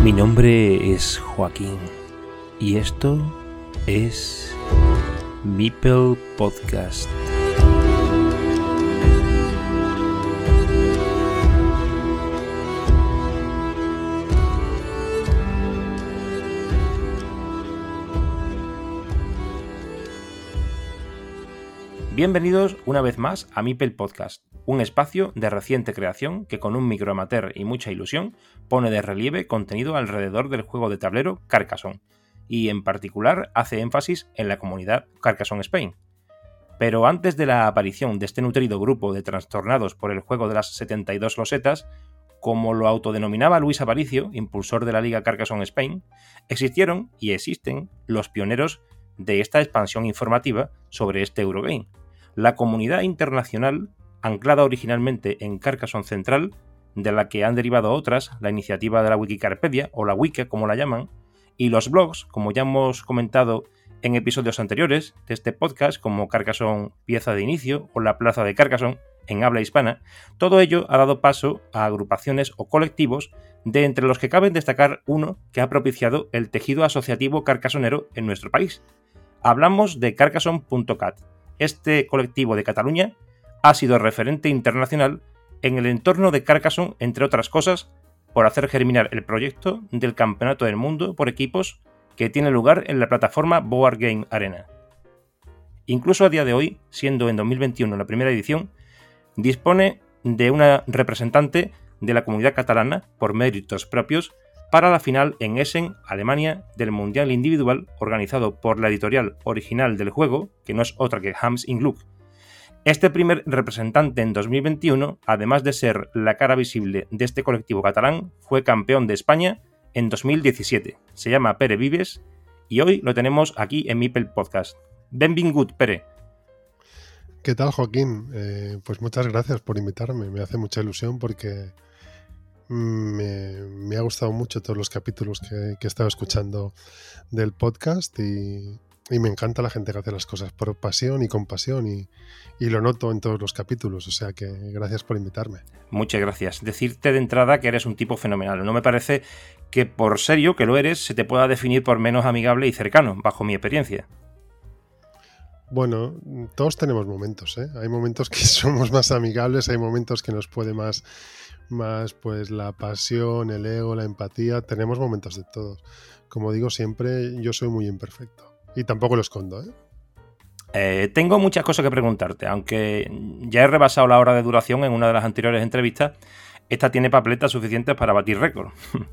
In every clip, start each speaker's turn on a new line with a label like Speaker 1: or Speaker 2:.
Speaker 1: Mi nombre es Joaquín y esto es Meeple Podcast. Bienvenidos una vez más a Meeple Podcast, un espacio de reciente creación que con un micro amateur y mucha ilusión pone de relieve contenido alrededor del juego de tablero Carcassonne, y en particular hace énfasis en la comunidad Carcassonne Spain. Pero antes de la aparición de este nutrido grupo de trastornados por el juego de las 72 losetas, como lo autodenominaba Luis Aparicio, impulsor de la Liga Carcassonne Spain, existieron y existen los pioneros de esta expansión informativa sobre este Eurogame. La comunidad internacional, anclada originalmente en Carcassonne Central, de la que han derivado otras, la iniciativa de la Wikicarpedia, o la Wiki como la llaman, y los blogs, como ya hemos comentado en episodios anteriores de este podcast, como Carcassonne Pieza de Inicio o la Plaza de Carcassonne, en habla hispana. Todo ello ha dado paso a agrupaciones o colectivos, de entre los que cabe destacar uno que ha propiciado el tejido asociativo carcassonero en nuestro país. Hablamos de Carcassonne.cat. Este colectivo de Cataluña ha sido referente internacional en el entorno de Carcassonne, entre otras cosas, por hacer germinar el proyecto del Campeonato del Mundo por equipos que tiene lugar en la plataforma Board Game Arena. Incluso a día de hoy, siendo en 2021 la primera edición, dispone de una representante de la comunidad catalana por méritos propios para la final en Essen, Alemania, del Mundial Individual organizado por la editorial original del juego, que no es otra que Hams in Gluck. Este primer representante en 2021, además de ser la cara visible de este colectivo catalán, fue campeón de España en 2017. Se llama Pere Vives y hoy lo tenemos aquí en Meeple Podcast. Benvingut, Pere.
Speaker 2: ¿Qué tal, Joaquín? Pues muchas gracias por invitarme. Me hace mucha ilusión porque me ha gustado mucho todos los capítulos que he estado escuchando del podcast y me encanta la gente que hace las cosas por pasión y con pasión y lo noto en todos los capítulos, o sea que gracias por invitarme.
Speaker 1: Muchas gracias. Decirte de entrada que eres un tipo fenomenal. No me parece que por serio que lo eres se te pueda definir por menos amigable y cercano, bajo mi experiencia.
Speaker 2: Bueno, todos tenemos momentos, ¿eh? Hay momentos que somos más amigables, hay momentos que nos puede más pues la pasión, el ego, la empatía. Tenemos momentos de todos. Como digo siempre, yo soy muy imperfecto. Y tampoco lo escondo, ¿eh?
Speaker 1: Tengo muchas cosas que preguntarte, aunque ya he rebasado la hora de duración en una de las anteriores entrevistas. Esta tiene papeletas suficientes para batir récord.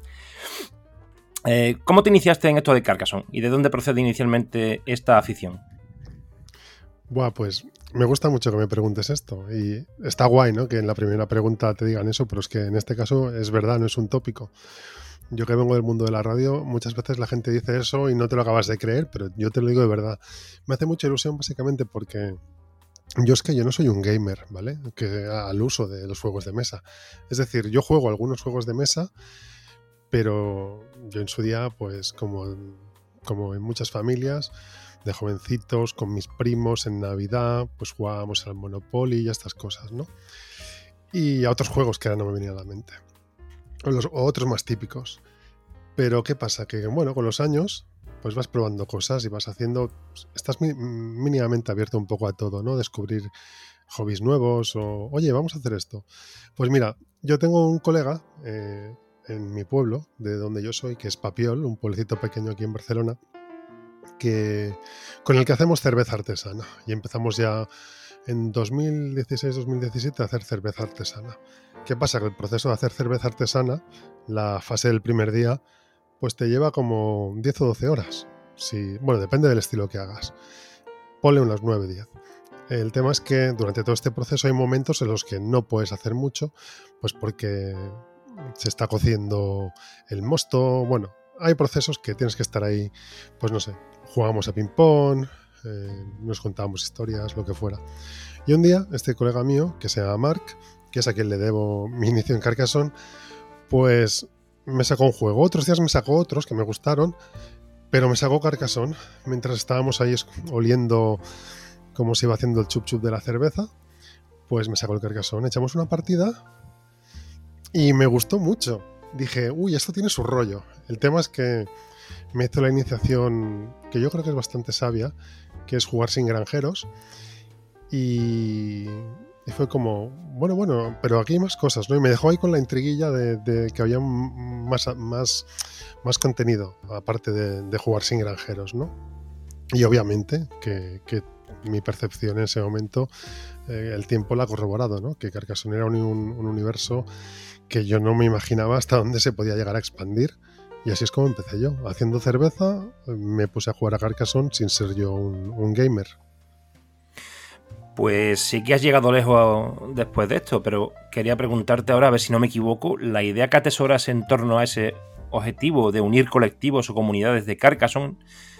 Speaker 1: ¿Cómo te iniciaste en esto de Carcassonne? ¿Y de dónde procede inicialmente esta afición?
Speaker 2: Buah, pues me gusta mucho que me preguntes esto. Y está guay, ¿no? Que en la primera pregunta te digan eso, pero es que en este caso es verdad, no es un tópico. Yo que vengo del mundo de la radio, muchas veces la gente dice eso y no te lo acabas de creer, pero yo te lo digo de verdad. Me hace mucha ilusión básicamente porque yo no soy un gamer, ¿vale? Que al uso de los juegos de mesa. Es decir, yo juego algunos juegos de mesa, pero yo en su día, pues como en muchas familias, de jovencitos, con mis primos en Navidad, pues jugábamos al Monopoly y a estas cosas, ¿no? Y a otros juegos que ahora no me venían a la mente. O otros más típicos. Pero ¿qué pasa? Que bueno, con los años pues vas probando cosas y vas haciendo, estás mínimamente abierto un poco a todo, ¿no? Descubrir hobbies nuevos o, oye, vamos a hacer esto. Pues mira, yo tengo un colega en mi pueblo, de donde yo soy, que es Papiol, un pueblecito pequeño aquí en Barcelona, con el que hacemos cerveza artesana. Y empezamos ya en 2016-2017 a hacer cerveza artesana. ¿Qué pasa? Que el proceso de hacer cerveza artesana, la fase del primer día, pues te lleva como 10 o 12 horas. Bueno, depende del estilo que hagas. Ponle unas 9-10. El tema es que durante todo este proceso hay momentos en los que no puedes hacer mucho, pues porque se está cociendo el mosto. Bueno, hay procesos que tienes que estar ahí, pues no sé, jugamos a ping-pong, nos contábamos historias, lo que fuera. Y un día, este colega mío, que se llama Marc, que es a quien le debo mi inicio en Carcassonne, pues me sacó un juego. Otros días me sacó otros que me gustaron, pero me sacó Carcassonne mientras estábamos ahí oliendo cómo se iba haciendo el chup chup de la cerveza. Pues me sacó el Carcassonne, echamos una partida y me gustó mucho. dije, uy, esto tiene su rollo. El tema es que me hizo la iniciación, que yo creo que es bastante sabia, que es jugar sin granjeros. Y fue como, bueno, pero aquí hay más cosas, ¿no? Y me dejó ahí con la intriguilla de que había más contenido, aparte de jugar sin granjeros, ¿no? Y obviamente que mi percepción en ese momento, el tiempo la ha corroborado, ¿no? Que Carcassonne era un universo que yo no me imaginaba hasta dónde se podía llegar a expandir. Y así es como empecé yo. Haciendo cerveza, me puse a jugar a Carcassonne sin ser yo un gamer.
Speaker 1: Pues sí que has llegado lejos después de esto, pero quería preguntarte ahora, a ver si no me equivoco, la idea que atesoras en torno a ese objetivo de unir colectivos o comunidades de Carcassonne,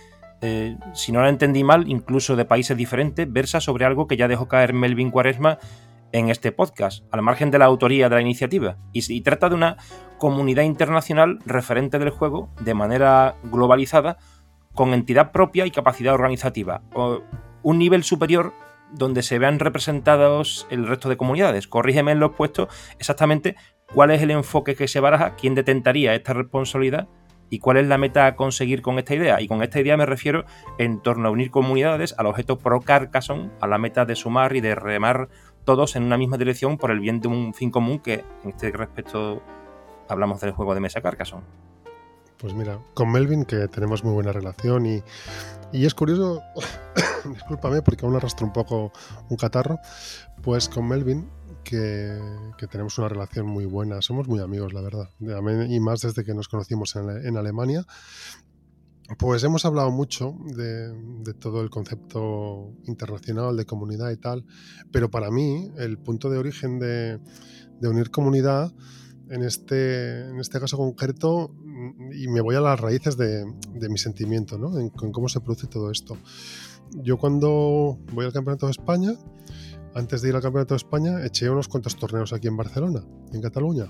Speaker 1: si no la entendí mal, incluso de países diferentes, versa sobre algo que ya dejó caer Melvin Cuaresma en este podcast, al margen de la autoría de la iniciativa, y trata de una comunidad internacional referente del juego de manera globalizada, con entidad propia y capacidad organizativa, o un nivel superior donde se vean representados el resto de comunidades. Corrígeme en los puestos exactamente cuál es el enfoque que se baraja, quién detentaría esta responsabilidad y cuál es la meta a conseguir con esta idea. Y con esta idea me refiero en torno a unir comunidades al objeto pro Carcassonne, a la meta de sumar y de remar todos en una misma dirección por el bien de un fin común, que en este respecto hablamos del juego de mesa Carcassonne.
Speaker 2: Pues mira, con Melvin, que tenemos muy buena relación y es curioso, discúlpame porque aún arrastro un poco un catarro, pues con Melvin, que tenemos una relación muy buena, somos muy amigos, la verdad, y más desde que nos conocimos en Alemania, pues hemos hablado mucho de todo el concepto internacional de comunidad y tal, pero para mí el punto de origen de unir comunidad, en este caso concreto, y me voy a las raíces de mi sentimiento, ¿no? En cómo se produce todo esto. Yo cuando voy al Campeonato de España, antes de ir al Campeonato de España, eché unos cuantos torneos aquí en Barcelona, en Cataluña,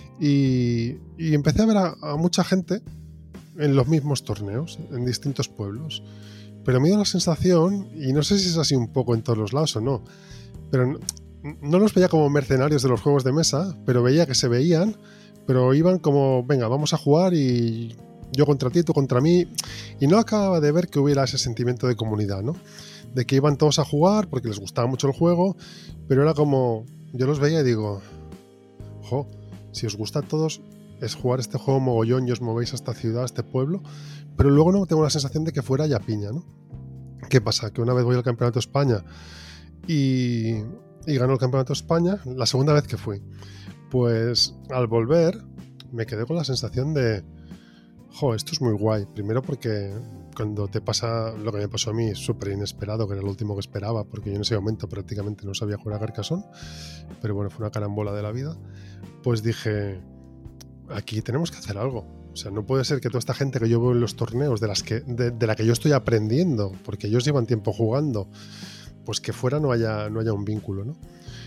Speaker 2: y empecé a ver a mucha gente en los mismos torneos, en distintos pueblos. Pero me dio la sensación, y no sé si es así un poco en todos los lados o no, pero no los veía como mercenarios de los juegos de mesa, pero veía que se veían, pero iban como, venga, vamos a jugar y yo contra ti, tú contra mí, y no acababa de ver que hubiera ese sentimiento de comunidad, ¿no? De que iban todos a jugar porque les gustaba mucho el juego, pero era como, yo los veía y digo, jo, si os gusta a todos es jugar este juego mogollón y os movéis a esta ciudad, a este pueblo, pero luego no tengo la sensación de que fuera ya piña, ¿no? ¿Qué pasa? Que una vez voy al Campeonato de España y ganó el Campeonato de España, la segunda vez que fui. Pues al volver me quedé con la sensación de, esto es muy guay. Primero porque cuando te pasa lo que me pasó a mí, súper inesperado, que era lo último que esperaba, porque yo en ese momento prácticamente no sabía jugar a Carcassonne, pero bueno, fue una carambola de la vida. Pues dije, aquí tenemos que hacer algo. O sea, no puede ser que toda esta gente que yo veo en los torneos, de la que yo estoy aprendiendo, porque ellos llevan tiempo jugando, pues que fuera no haya un vínculo, ¿no?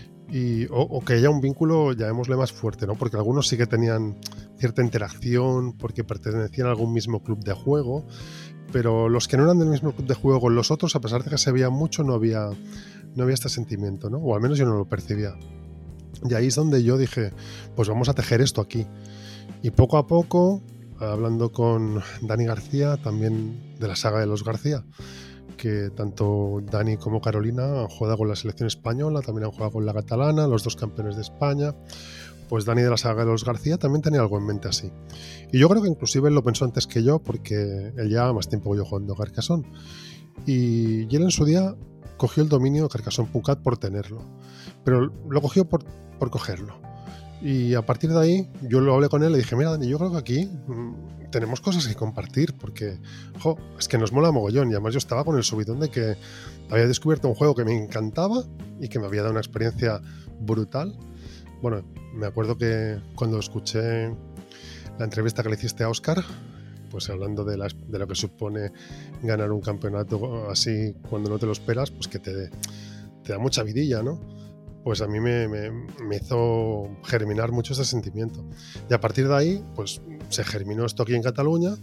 Speaker 2: O que haya un vínculo, llamémosle más fuerte, ¿no? Porque algunos sí que tenían cierta interacción, porque pertenecían a algún mismo club de juego, pero los que no eran del mismo club de juego con los otros, a pesar de que se veían mucho, no había este sentimiento, ¿no? O al menos yo no lo percibía. Y ahí es donde yo dije, pues vamos a tejer esto aquí. Y poco a poco, hablando con Dani García, también de la saga de los García, que tanto Dani como Carolina han jugado con la selección española, también han jugado con la catalana, los dos campeones de España. Pues Dani de la saga de los García también tenía algo en mente así. Y yo creo que inclusive él lo pensó antes que yo, porque él llevaba más tiempo que yo jugando a Carcassonne. Y él en su día cogió el dominio de Carcassonne.cat por tenerlo, pero lo cogió por cogerlo. Y a partir de ahí yo lo hablé con él y dije, mira Dani, yo creo que aquí tenemos cosas que compartir, porque es que nos mola mogollón. Y además yo estaba con el subidón de que había descubierto un juego que me encantaba y que me había dado una experiencia brutal. Bueno, me acuerdo que cuando escuché la entrevista que le hiciste a Óscar, pues hablando de lo que supone ganar un campeonato así cuando no te lo esperas, pues que te da mucha vidilla, ¿no? Pues a mí me hizo germinar mucho ese sentimiento. Y a partir de ahí, pues se germinó esto aquí en Cataluña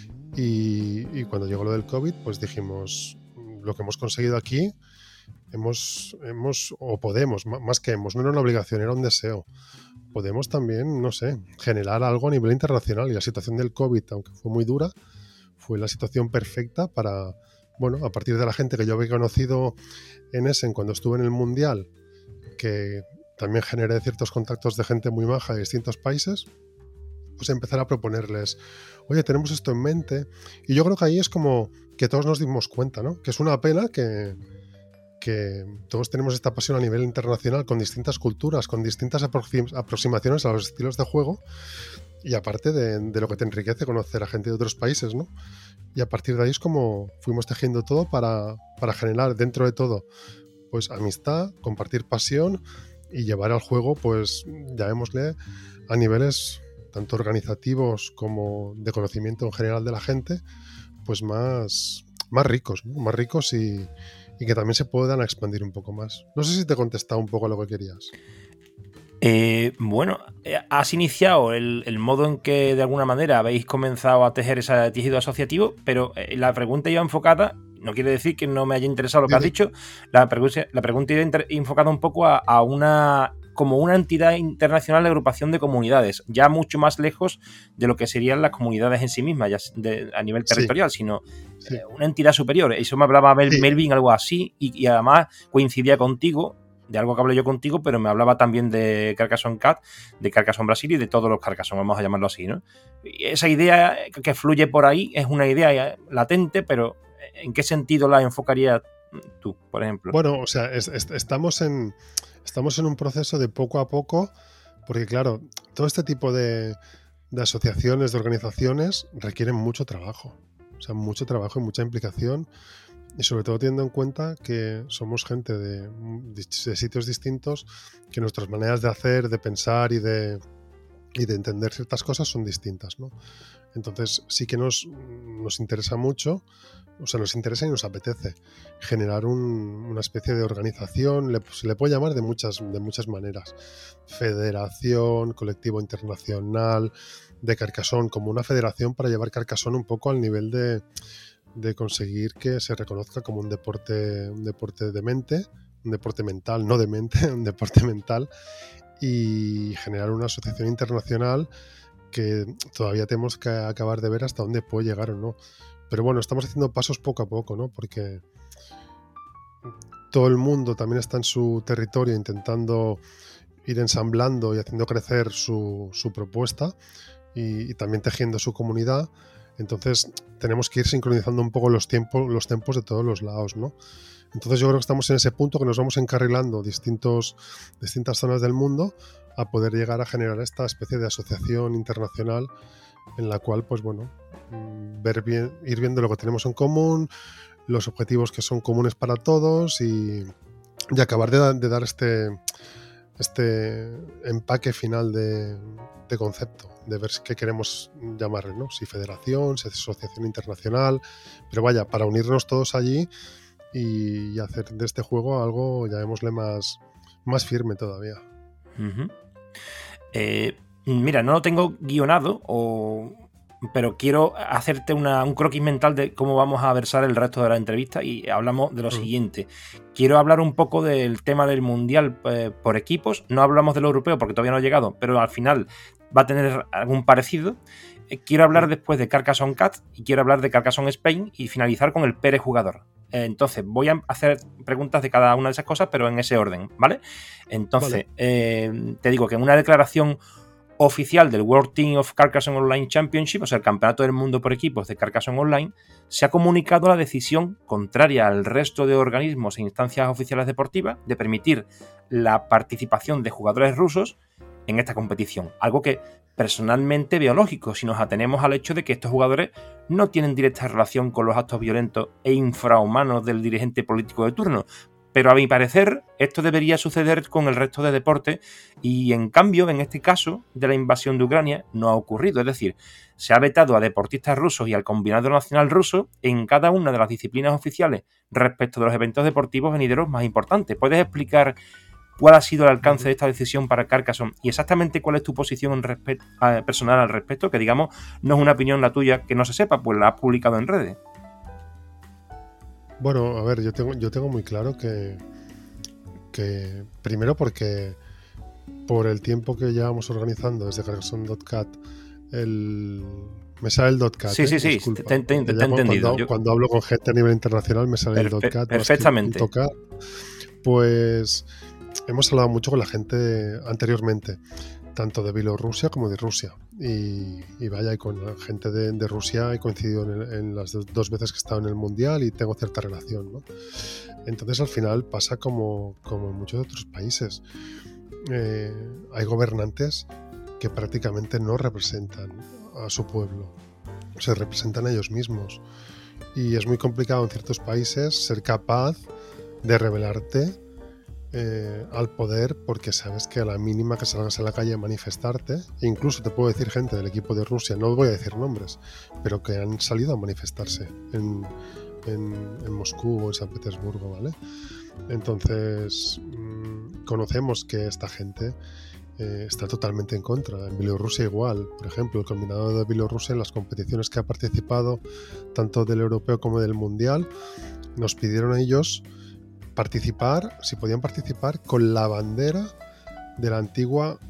Speaker 2: y cuando llegó lo del COVID, pues dijimos, lo que hemos conseguido aquí, podemos, más que no era una obligación, era un deseo. podemos también, no sé, generar algo a nivel internacional. Y la situación del COVID, aunque fue muy dura, fue la situación perfecta para, bueno, a partir de la gente que yo había conocido en Essen cuando estuve en el Mundial, que también generé ciertos contactos de gente muy maja de distintos países, pues empezar a proponerles, oye, tenemos esto en mente. Y yo creo que ahí es como que todos nos dimos cuenta, ¿no? Que es una pena que todos tenemos esta pasión a nivel internacional con distintas culturas, con distintas aproximaciones a los estilos de juego, y aparte de lo que te enriquece conocer a gente de otros países, ¿no? Y a partir de ahí es como fuimos tejiendo todo para generar dentro de todo pues amistad, compartir pasión y llevar al juego, pues llamémosle, a niveles tanto organizativos como de conocimiento en general de la gente, pues más ricos, ¿no? Más ricos y que también se puedan expandir un poco más. No sé si te he contestado un poco a lo que querías.
Speaker 1: Bueno, has iniciado el modo en que de alguna manera habéis comenzado a tejer ese tejido asociativo, pero la pregunta iba enfocada, no quiere decir que no me haya interesado lo que has dicho, la pregunta iba enfocada un poco a una como una entidad internacional de agrupación de comunidades, ya mucho más lejos de lo que serían las comunidades en sí mismas, ya a nivel territorial, sino una entidad superior. Eso me hablaba Melvin, algo así, y además coincidía contigo, de algo que hablé yo contigo, pero me hablaba también de Carcassonne Cat, de Carcassonne Brasil y de todos los Carcassonne, vamos a llamarlo así, ¿no? Y esa idea que fluye por ahí es una idea latente, pero ¿en qué sentido la enfocarías tú, por ejemplo?
Speaker 2: Bueno, o sea, estamos en un proceso de poco a poco, porque claro, todo este tipo de asociaciones, de organizaciones, requieren mucho trabajo. O sea, mucho trabajo y mucha implicación. Y sobre todo teniendo en cuenta que somos gente de sitios distintos, que nuestras maneras de hacer, de pensar y de entender ciertas cosas son distintas, ¿no? Entonces sí que nos interesa mucho, o sea, nos interesa y nos apetece generar una especie de organización, se le puede llamar de muchas maneras. Federación, colectivo internacional de Carcassonne, como una federación para llevar Carcassonne un poco al nivel de conseguir que se reconozca como un deporte de mente, un deporte mental, no de mente, un deporte mental, y generar una asociación internacional que todavía tenemos que acabar de ver hasta dónde puede llegar o no. Pero bueno, estamos haciendo pasos poco a poco, ¿no? Porque todo el mundo también está en su territorio intentando ir ensamblando y haciendo crecer su propuesta y también tejiendo su comunidad. Entonces tenemos que ir sincronizando un poco los tempos de todos los lados, ¿no? Entonces yo creo que estamos en ese punto que nos vamos encarrilando distintas zonas del mundo a poder llegar a generar esta especie de asociación internacional en la cual, pues bueno, ir viendo lo que tenemos en común, los objetivos que son comunes para todos y acabar de dar este empaque final de concepto, de ver qué queremos llamarle, ¿no? Si federación, si asociación internacional, pero vaya, para unirnos todos allí y hacer de este juego algo, llamémosle, más firme todavía.
Speaker 1: Uh-huh. Mira, no lo tengo guionado, pero quiero hacerte un croquis mental de cómo vamos a versar el resto de la entrevista y hablamos de lo siguiente. Quiero hablar un poco del tema del Mundial por equipos. No hablamos del europeo porque todavía no ha llegado, pero al final va a tener algún parecido. Quiero hablar después de Carcassonne Cat y quiero hablar de Carcassonne Spain y finalizar con el Pérez jugador. Entonces, voy a hacer preguntas de cada una de esas cosas, pero en ese orden, ¿vale? Entonces, te digo que en una declaración oficial del World Team of Carcassonne Online Championship, o sea, el Campeonato del Mundo por Equipos de Carcassonne Online, se ha comunicado la decisión, contraria al resto de organismos e instancias oficiales deportivas, de permitir la participación de jugadores rusos en esta competición. Algo que personalmente veo lógico si nos atenemos al hecho de que estos jugadores no tienen directa relación con los actos violentos e infrahumanos del dirigente político de turno. Pero a mi parecer esto debería suceder con el resto de deportes y en cambio en este caso de la invasión de Ucrania no ha ocurrido. Es decir, se ha vetado a deportistas rusos y al combinado nacional ruso en cada una de las disciplinas oficiales respecto de los eventos deportivos venideros más importantes. ¿Puedes explicar cuál ha sido el alcance de esta decisión para Carcassonne y exactamente cuál es tu posición personal al respecto? Que digamos no es una opinión la tuya que no se sepa, pues la has publicado en redes.
Speaker 2: Bueno, a ver, yo tengo muy claro que primero porque por el tiempo que llevamos organizando desde Carcassonne.cat, me sale el .cat,
Speaker 1: Sí,
Speaker 2: disculpa.
Speaker 1: te he entendido.
Speaker 2: Cuando hablo con gente a nivel internacional me sale el .cat
Speaker 1: perfectamente.
Speaker 2: más que .cat. Pues hemos hablado mucho con la gente anteriormente, tanto de Bielorrusia como de Rusia. Y vaya, y con la gente de Rusia he coincidido en las dos veces que he estado en el Mundial y tengo cierta relación, ¿no? Entonces al final pasa como en muchos otros países. Hay gobernantes que prácticamente no representan a su pueblo, se representan a ellos mismos. Y es muy complicado en ciertos países ser capaz de rebelarte al poder, porque sabes que a la mínima que salgas a la calle a manifestarte, e incluso te puedo decir gente del equipo de Rusia, no voy a decir nombres, pero que han salido a manifestarse en Moscú o en San Petersburgo, ¿vale? Entonces conocemos que esta gente está totalmente en contra. En Bielorrusia igual, por ejemplo, el combinado de Bielorrusia en las competiciones que ha participado, tanto del europeo como del mundial, nos pidieron a ellos participar, si podían participar, con la bandera de la antigua,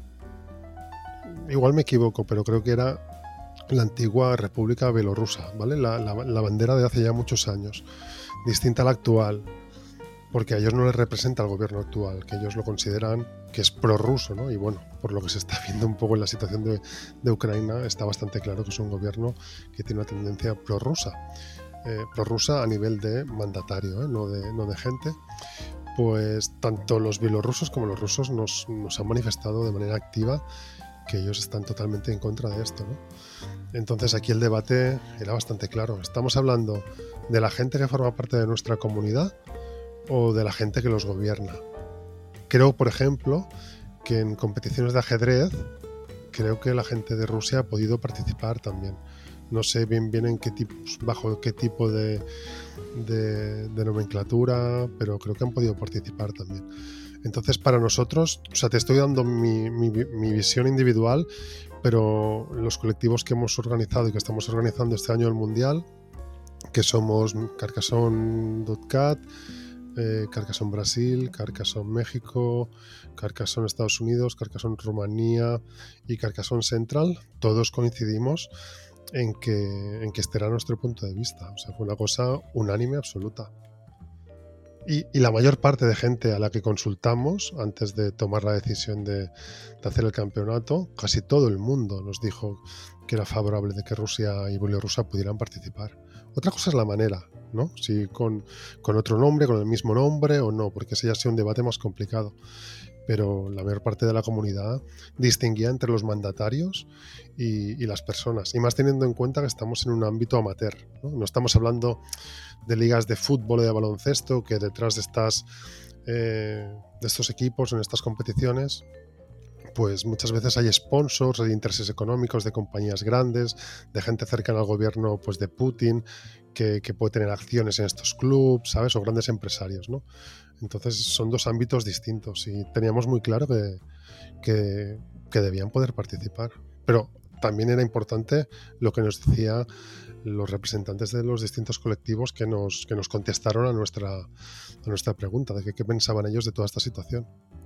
Speaker 2: igual me equivoco, pero creo que era la antigua República Bielorrusa, ¿vale? La bandera de hace ya muchos años, distinta a la actual, porque a ellos no les representa el gobierno actual, que ellos lo consideran que es prorruso, ¿no? Y bueno, por lo que se está viendo un poco en la situación de Ucrania, está bastante claro que es un gobierno que tiene una tendencia prorrusa. Prorrusa a nivel de mandatario, no de gente. Pues tanto los bielorrusos como los rusos nos han manifestado de manera activa que ellos están totalmente en contra de esto, ¿no? Entonces aquí el debate era bastante claro. ¿Estamos hablando de la gente que forma parte de nuestra comunidad o de la gente que los gobierna? Creo, por ejemplo, que en competiciones de ajedrez, creo que la gente de Rusia ha podido participar también. No sé bien en qué bajo qué tipo de nomenclatura, pero creo que han podido participar también. Entonces, para nosotros, o sea, te estoy dando mi visión individual, pero los colectivos que hemos organizado y que estamos organizando este año el Mundial, que somos Carcassonne.cat, Carcassonne Brasil, Carcassonne México, Carcassonne Estados Unidos, Carcassonne Rumanía y Carcassonne Central, todos coincidimos en que este era nuestro punto de vista. O sea, fue una cosa unánime absoluta. Y la mayor parte de gente a la que consultamos antes de tomar la decisión de hacer el campeonato, casi todo el mundo nos dijo que era favorable de que Rusia y Bielorrusia pudieran participar. Otra cosa es la manera, ¿no? Si con otro nombre, con el mismo nombre o no, porque ese ya ha sido un debate más complicado. Pero la mayor parte de la comunidad distinguía entre los mandatarios y las personas. Y más teniendo en cuenta que estamos en un ámbito amateur, ¿no? No estamos hablando de ligas de fútbol o de baloncesto, que detrás de estos equipos, en estas competiciones, pues muchas veces hay sponsors, hay intereses económicos de compañías grandes, de gente cercana al gobierno, pues de Putin, que puede tener acciones en estos clubs, ¿sabes? O grandes empresarios, ¿no? Entonces son dos ámbitos distintos y teníamos muy claro que debían poder participar. Pero también era importante lo que nos decía los representantes de los distintos colectivos que nos contestaron a nuestra pregunta de qué pensaban ellos de toda esta situación.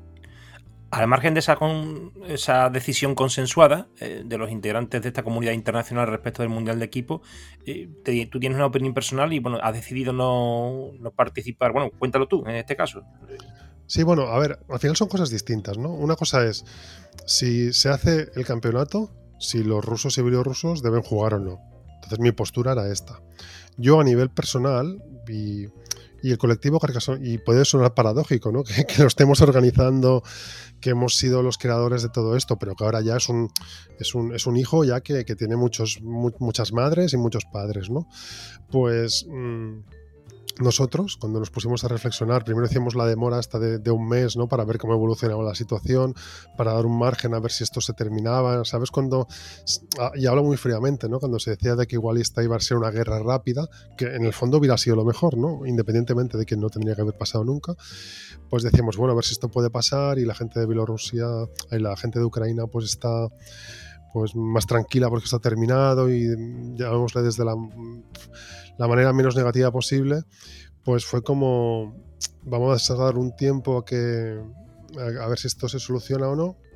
Speaker 1: Al margen de esa decisión consensuada de los integrantes de esta comunidad internacional respecto del Mundial de Equipo, tú tienes una opinión personal y bueno, has decidido no participar. Bueno, cuéntalo tú en este caso.
Speaker 2: Sí, bueno, a ver, al final son cosas distintas, ¿no? Una cosa es si se hace el campeonato, si los rusos y bielorrusos deben jugar o no. Entonces mi postura era esta. Yo a nivel personal y el colectivo Carcassonne, y puede sonar paradójico, ¿no? Que lo estemos organizando, que hemos sido los creadores de todo esto, pero que ahora ya es un hijo ya que tiene muchas madres y muchos padres, ¿no? Pues nosotros, cuando nos pusimos a reflexionar, primero hicimos la demora hasta de un mes, ¿no? Para ver cómo evolucionaba la situación, para dar un margen a ver si esto se terminaba, ¿sabes? Y hablo muy fríamente, ¿no? Cuando se decía de que igual esta iba a ser una guerra rápida, que en el fondo hubiera sido lo mejor, ¿no? Independientemente de que no tendría que haber pasado nunca, pues decíamos, bueno, a ver si esto puede pasar, y la gente de Bielorrusia y la gente de Ucrania pues está pues más tranquila porque está terminado y llamémosle desde la manera menos negativa posible, pues fue como vamos a dar un tiempo a ver si esto se soluciona o no,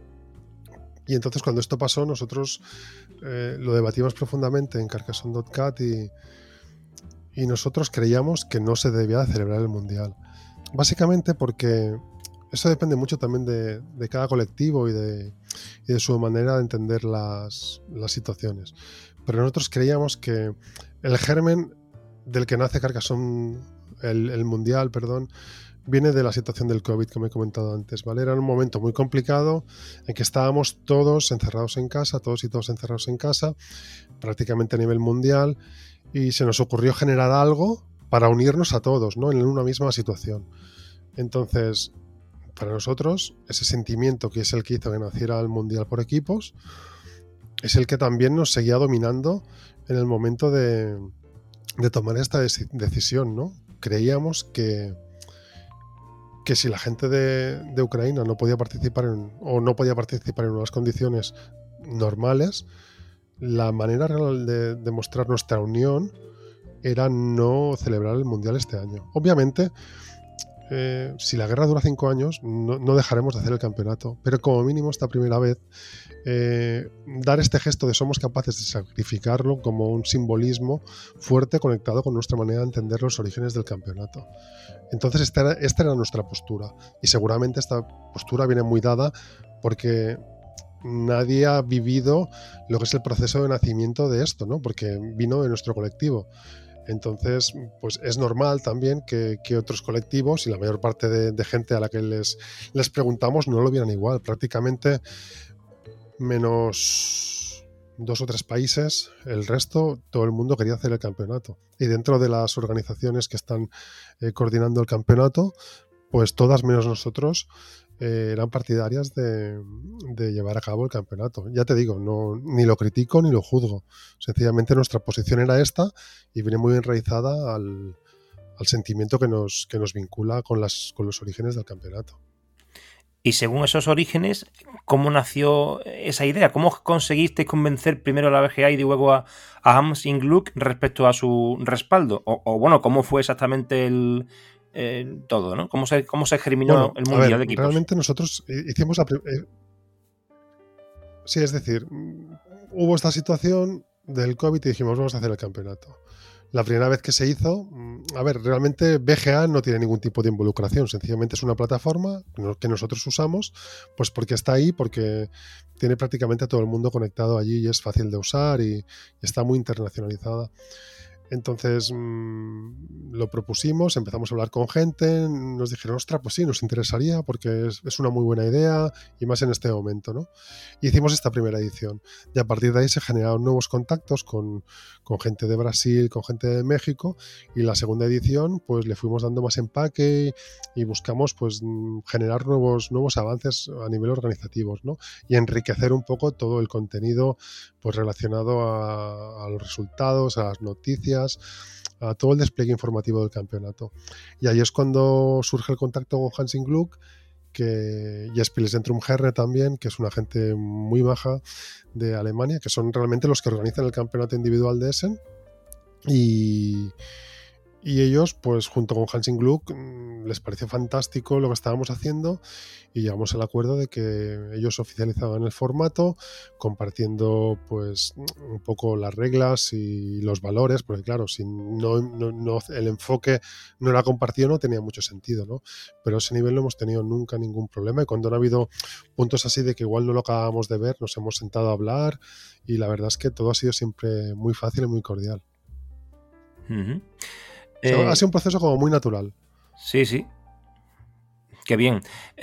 Speaker 2: Y entonces cuando esto pasó, nosotros lo debatimos profundamente en Carcassonne.cat y nosotros creíamos que no se debía de celebrar el Mundial. Básicamente porque eso depende mucho también de cada colectivo y de su manera de entender las situaciones. Pero nosotros creíamos que el germen del que nace Carcassonne, el Mundial, perdón, viene de la situación del COVID que me he comentado antes, ¿vale? Era un momento muy complicado en que estábamos todos encerrados en casa, todos encerrados en casa, prácticamente a nivel mundial, y se nos ocurrió generar algo para unirnos a todos, ¿no? En una misma situación. Entonces, para nosotros, ese sentimiento que es el que hizo que naciera el Mundial por equipos, es el que también nos seguía dominando en el momento de tomar esta decisión, ¿no? Creíamos que si la gente de Ucrania no podía participar en unas condiciones normales, la manera real de demostrar nuestra unión era no celebrar el Mundial este año. Obviamente, si la guerra dura 5 años, no dejaremos de hacer el campeonato, pero como mínimo esta primera vez dar este gesto de somos capaces de sacrificarlo como un simbolismo fuerte conectado con nuestra manera de entender los orígenes del campeonato. Entonces esta era nuestra postura, y seguramente esta postura viene muy dada porque nadie ha vivido lo que es el proceso de nacimiento de esto, ¿no? Porque vino de nuestro colectivo. Entonces, pues es normal también que otros colectivos y la mayor parte de gente a la que les preguntamos no lo vieran igual. Prácticamente menos 2 o 3 países, el resto, todo el mundo quería hacer el campeonato. Y dentro de las organizaciones que están coordinando el campeonato, pues todas menos nosotros eran partidarias de llevar a cabo el campeonato. Ya te digo, ni lo critico ni lo juzgo. Sencillamente nuestra posición era esta y viene muy enraizada al sentimiento que nos vincula con los orígenes del campeonato.
Speaker 1: Y según esos orígenes, ¿cómo nació esa idea? ¿Cómo conseguisteis convencer primero a la BGA y luego a Hans im Glück respecto a su respaldo? O bueno, ¿cómo fue exactamente todo, ¿no? ¿Cómo se germinó el Mundial de Equipos?
Speaker 2: Realmente nosotros hicimos sí, es decir, hubo esta situación del COVID y dijimos, vamos a hacer el campeonato. La primera vez que se hizo, realmente BGA no tiene ningún tipo de involucración, sencillamente es una plataforma que nosotros usamos, pues porque está ahí, porque tiene prácticamente a todo el mundo conectado allí y es fácil de usar y está muy internacionalizada. Entonces lo propusimos, empezamos a hablar con gente, nos dijeron, ostras, pues sí, nos interesaría porque es una muy buena idea y más en este momento, ¿no? Y hicimos esta primera edición y a partir de ahí se generaron nuevos contactos con gente de Brasil, con gente de México, y la segunda edición pues le fuimos dando más empaque y buscamos pues generar nuevos avances a nivel organizativo, ¿no? Y enriquecer un poco todo el contenido pues relacionado a los resultados, a las noticias, a todo el despliegue informativo del campeonato. Y ahí es cuando surge el contacto con Hans im Glück y Spielzentrum Herne también, que es una gente muy maja de Alemania, que son realmente los que organizan el campeonato individual de Essen. Y ellos, pues junto con Hans im Glück, les pareció fantástico lo que estábamos haciendo y llegamos al acuerdo de que ellos oficializaban el formato, compartiendo pues un poco las reglas y los valores, porque claro, si no el enfoque no era compartido no tenía mucho sentido, ¿no? Pero a ese nivel no hemos tenido nunca ningún problema, y cuando han habido puntos así de que igual no lo acabamos de ver, nos hemos sentado a hablar y la verdad es que todo ha sido siempre muy fácil y muy cordial.
Speaker 1: Uh-huh.
Speaker 2: Ha sido un proceso como muy natural.
Speaker 1: Sí. Qué bien.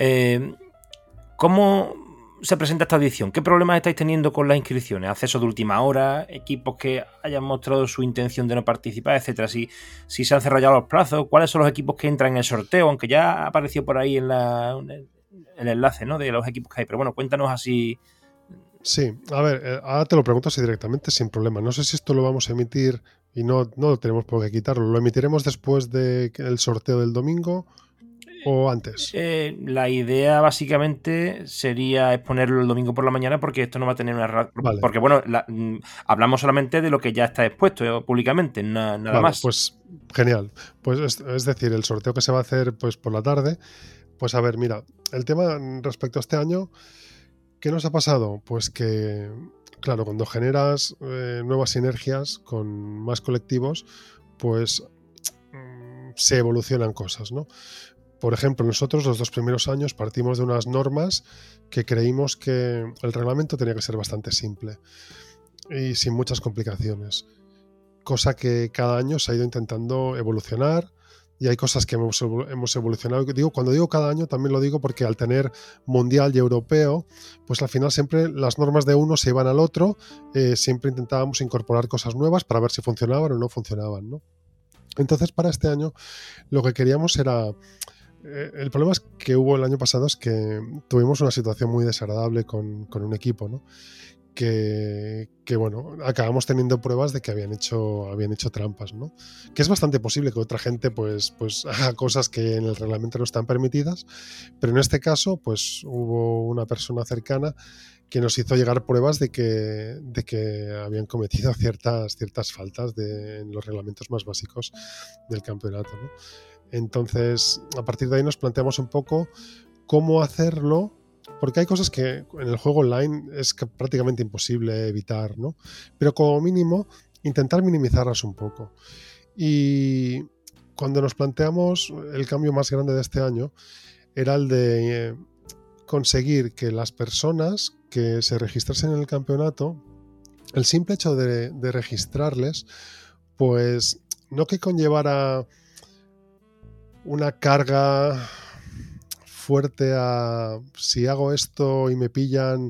Speaker 1: ¿Cómo se presenta esta edición? ¿Qué problemas estáis teniendo con las inscripciones? ¿Acceso de última hora? ¿Equipos que hayan mostrado su intención de no participar, etcétera? Si se han cerrado ya los plazos, ¿cuáles son los equipos que entran en el sorteo? Aunque ya apareció por ahí en el enlace, ¿no?, de los equipos que hay. Pero bueno, cuéntanos así.
Speaker 2: Sí, a ver, ahora te lo pregunto así directamente, sin problema. No sé si esto lo vamos a emitir y no tenemos por qué quitarlo. ¿Lo emitiremos después del sorteo del domingo o antes?
Speaker 1: La idea básicamente sería exponerlo el domingo por la mañana, porque esto no va a tener una...
Speaker 2: Vale.
Speaker 1: Porque bueno, hablamos solamente de lo que ya está expuesto públicamente, nada
Speaker 2: vale,
Speaker 1: más.
Speaker 2: Pues genial. Pues es decir, el sorteo que se va a hacer pues por la tarde. Pues a ver, mira, el tema respecto a este año, ¿Qué nos ha pasado? Pues que, claro, cuando generas nuevas sinergias con más colectivos, pues se evolucionan cosas, ¿no? Por ejemplo, nosotros los 2 primeros años partimos de unas normas que creímos que el reglamento tenía que ser bastante simple y sin muchas complicaciones, cosa que cada año se ha ido intentando evolucionar y hay cosas que hemos evolucionado. Cuando digo cada año también lo digo porque al tener mundial y europeo, pues al final siempre las normas de uno se iban al otro, siempre intentábamos incorporar cosas nuevas para ver si funcionaban o no funcionaban, ¿no? Entonces para este año lo que queríamos era... el problema es que hubo el año pasado es que tuvimos una situación muy desagradable con un equipo, ¿no? Que bueno, acabamos teniendo pruebas de que habían hecho trampas, ¿no? Que es bastante posible que otra gente pues haga cosas que en el reglamento no están permitidas, pero en este caso pues hubo una persona cercana que nos hizo llegar pruebas de que habían cometido ciertas faltas en los reglamentos más básicos del campeonato, ¿no? Entonces, a partir de ahí nos planteamos un poco cómo hacerlo, porque hay cosas que en el juego online es prácticamente imposible evitar, ¿no? Pero como mínimo, intentar minimizarlas un poco. Y cuando nos planteamos el cambio más grande de este año, era el de conseguir que las personas que se registrasen en el campeonato, el simple hecho de registrarles, pues no que conllevara una carga fuerte a si hago esto y me pillan,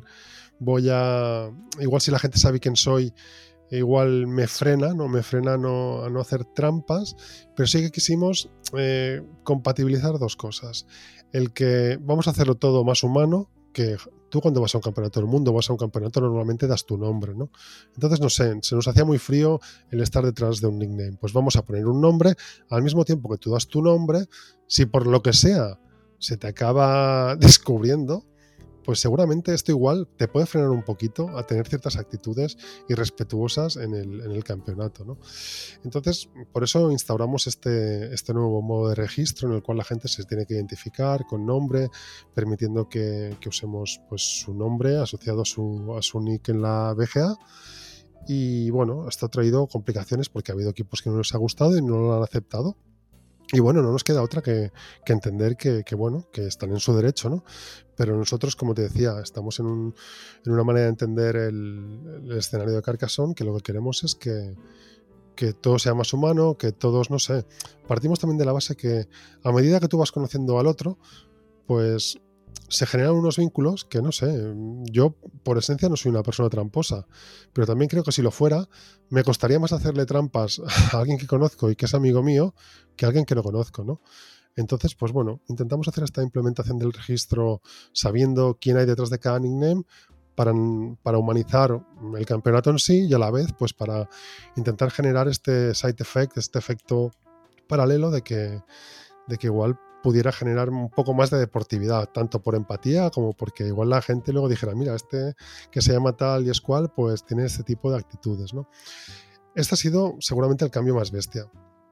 Speaker 2: igual si la gente sabe quién soy, igual me frena a no hacer trampas, pero sí que quisimos compatibilizar 2 cosas. El que vamos a hacerlo todo más humano, que tú cuando vas a un campeonato del mundo, vas a un campeonato, normalmente das tu nombre, ¿no? Entonces, no sé, se nos hacía muy frío el estar detrás de un nickname. Pues vamos a poner un nombre, al mismo tiempo que tú das tu nombre, si por lo que sea se te acaba descubriendo, pues seguramente esto igual te puede frenar un poquito a tener ciertas actitudes irrespetuosas en el campeonato, ¿no? Entonces, por eso instauramos este nuevo modo de registro en el cual la gente se tiene que identificar con nombre, permitiendo que usemos pues, su nombre asociado a su nick en la BGA. Y bueno, esto ha traído complicaciones porque ha habido equipos que no les ha gustado y no lo han aceptado. Y bueno, no nos queda otra que entender que bueno, que están en su derecho, ¿no? Pero nosotros, como te decía, estamos en una manera de entender el escenario de Carcassonne, que lo que queremos es que todo sea más humano, que todos, no sé, partimos también de la base que a medida que tú vas conociendo al otro, pues se generan unos vínculos que, no sé, yo por esencia no soy una persona tramposa, pero también creo que si lo fuera, me costaría más hacerle trampas a alguien que conozco y que es amigo mío que a alguien que no conozco, ¿no? Entonces, pues bueno, intentamos hacer esta implementación del registro sabiendo quién hay detrás de cada nickname para humanizar el campeonato en sí y a la vez, pues para intentar generar este side effect, este efecto paralelo de que igual pudiera generar un poco más de deportividad, tanto por empatía como porque igual la gente luego dijera, mira, este que se llama tal y es cual, pues tiene este tipo de actitudes, ¿no? Este ha sido seguramente el cambio más bestia.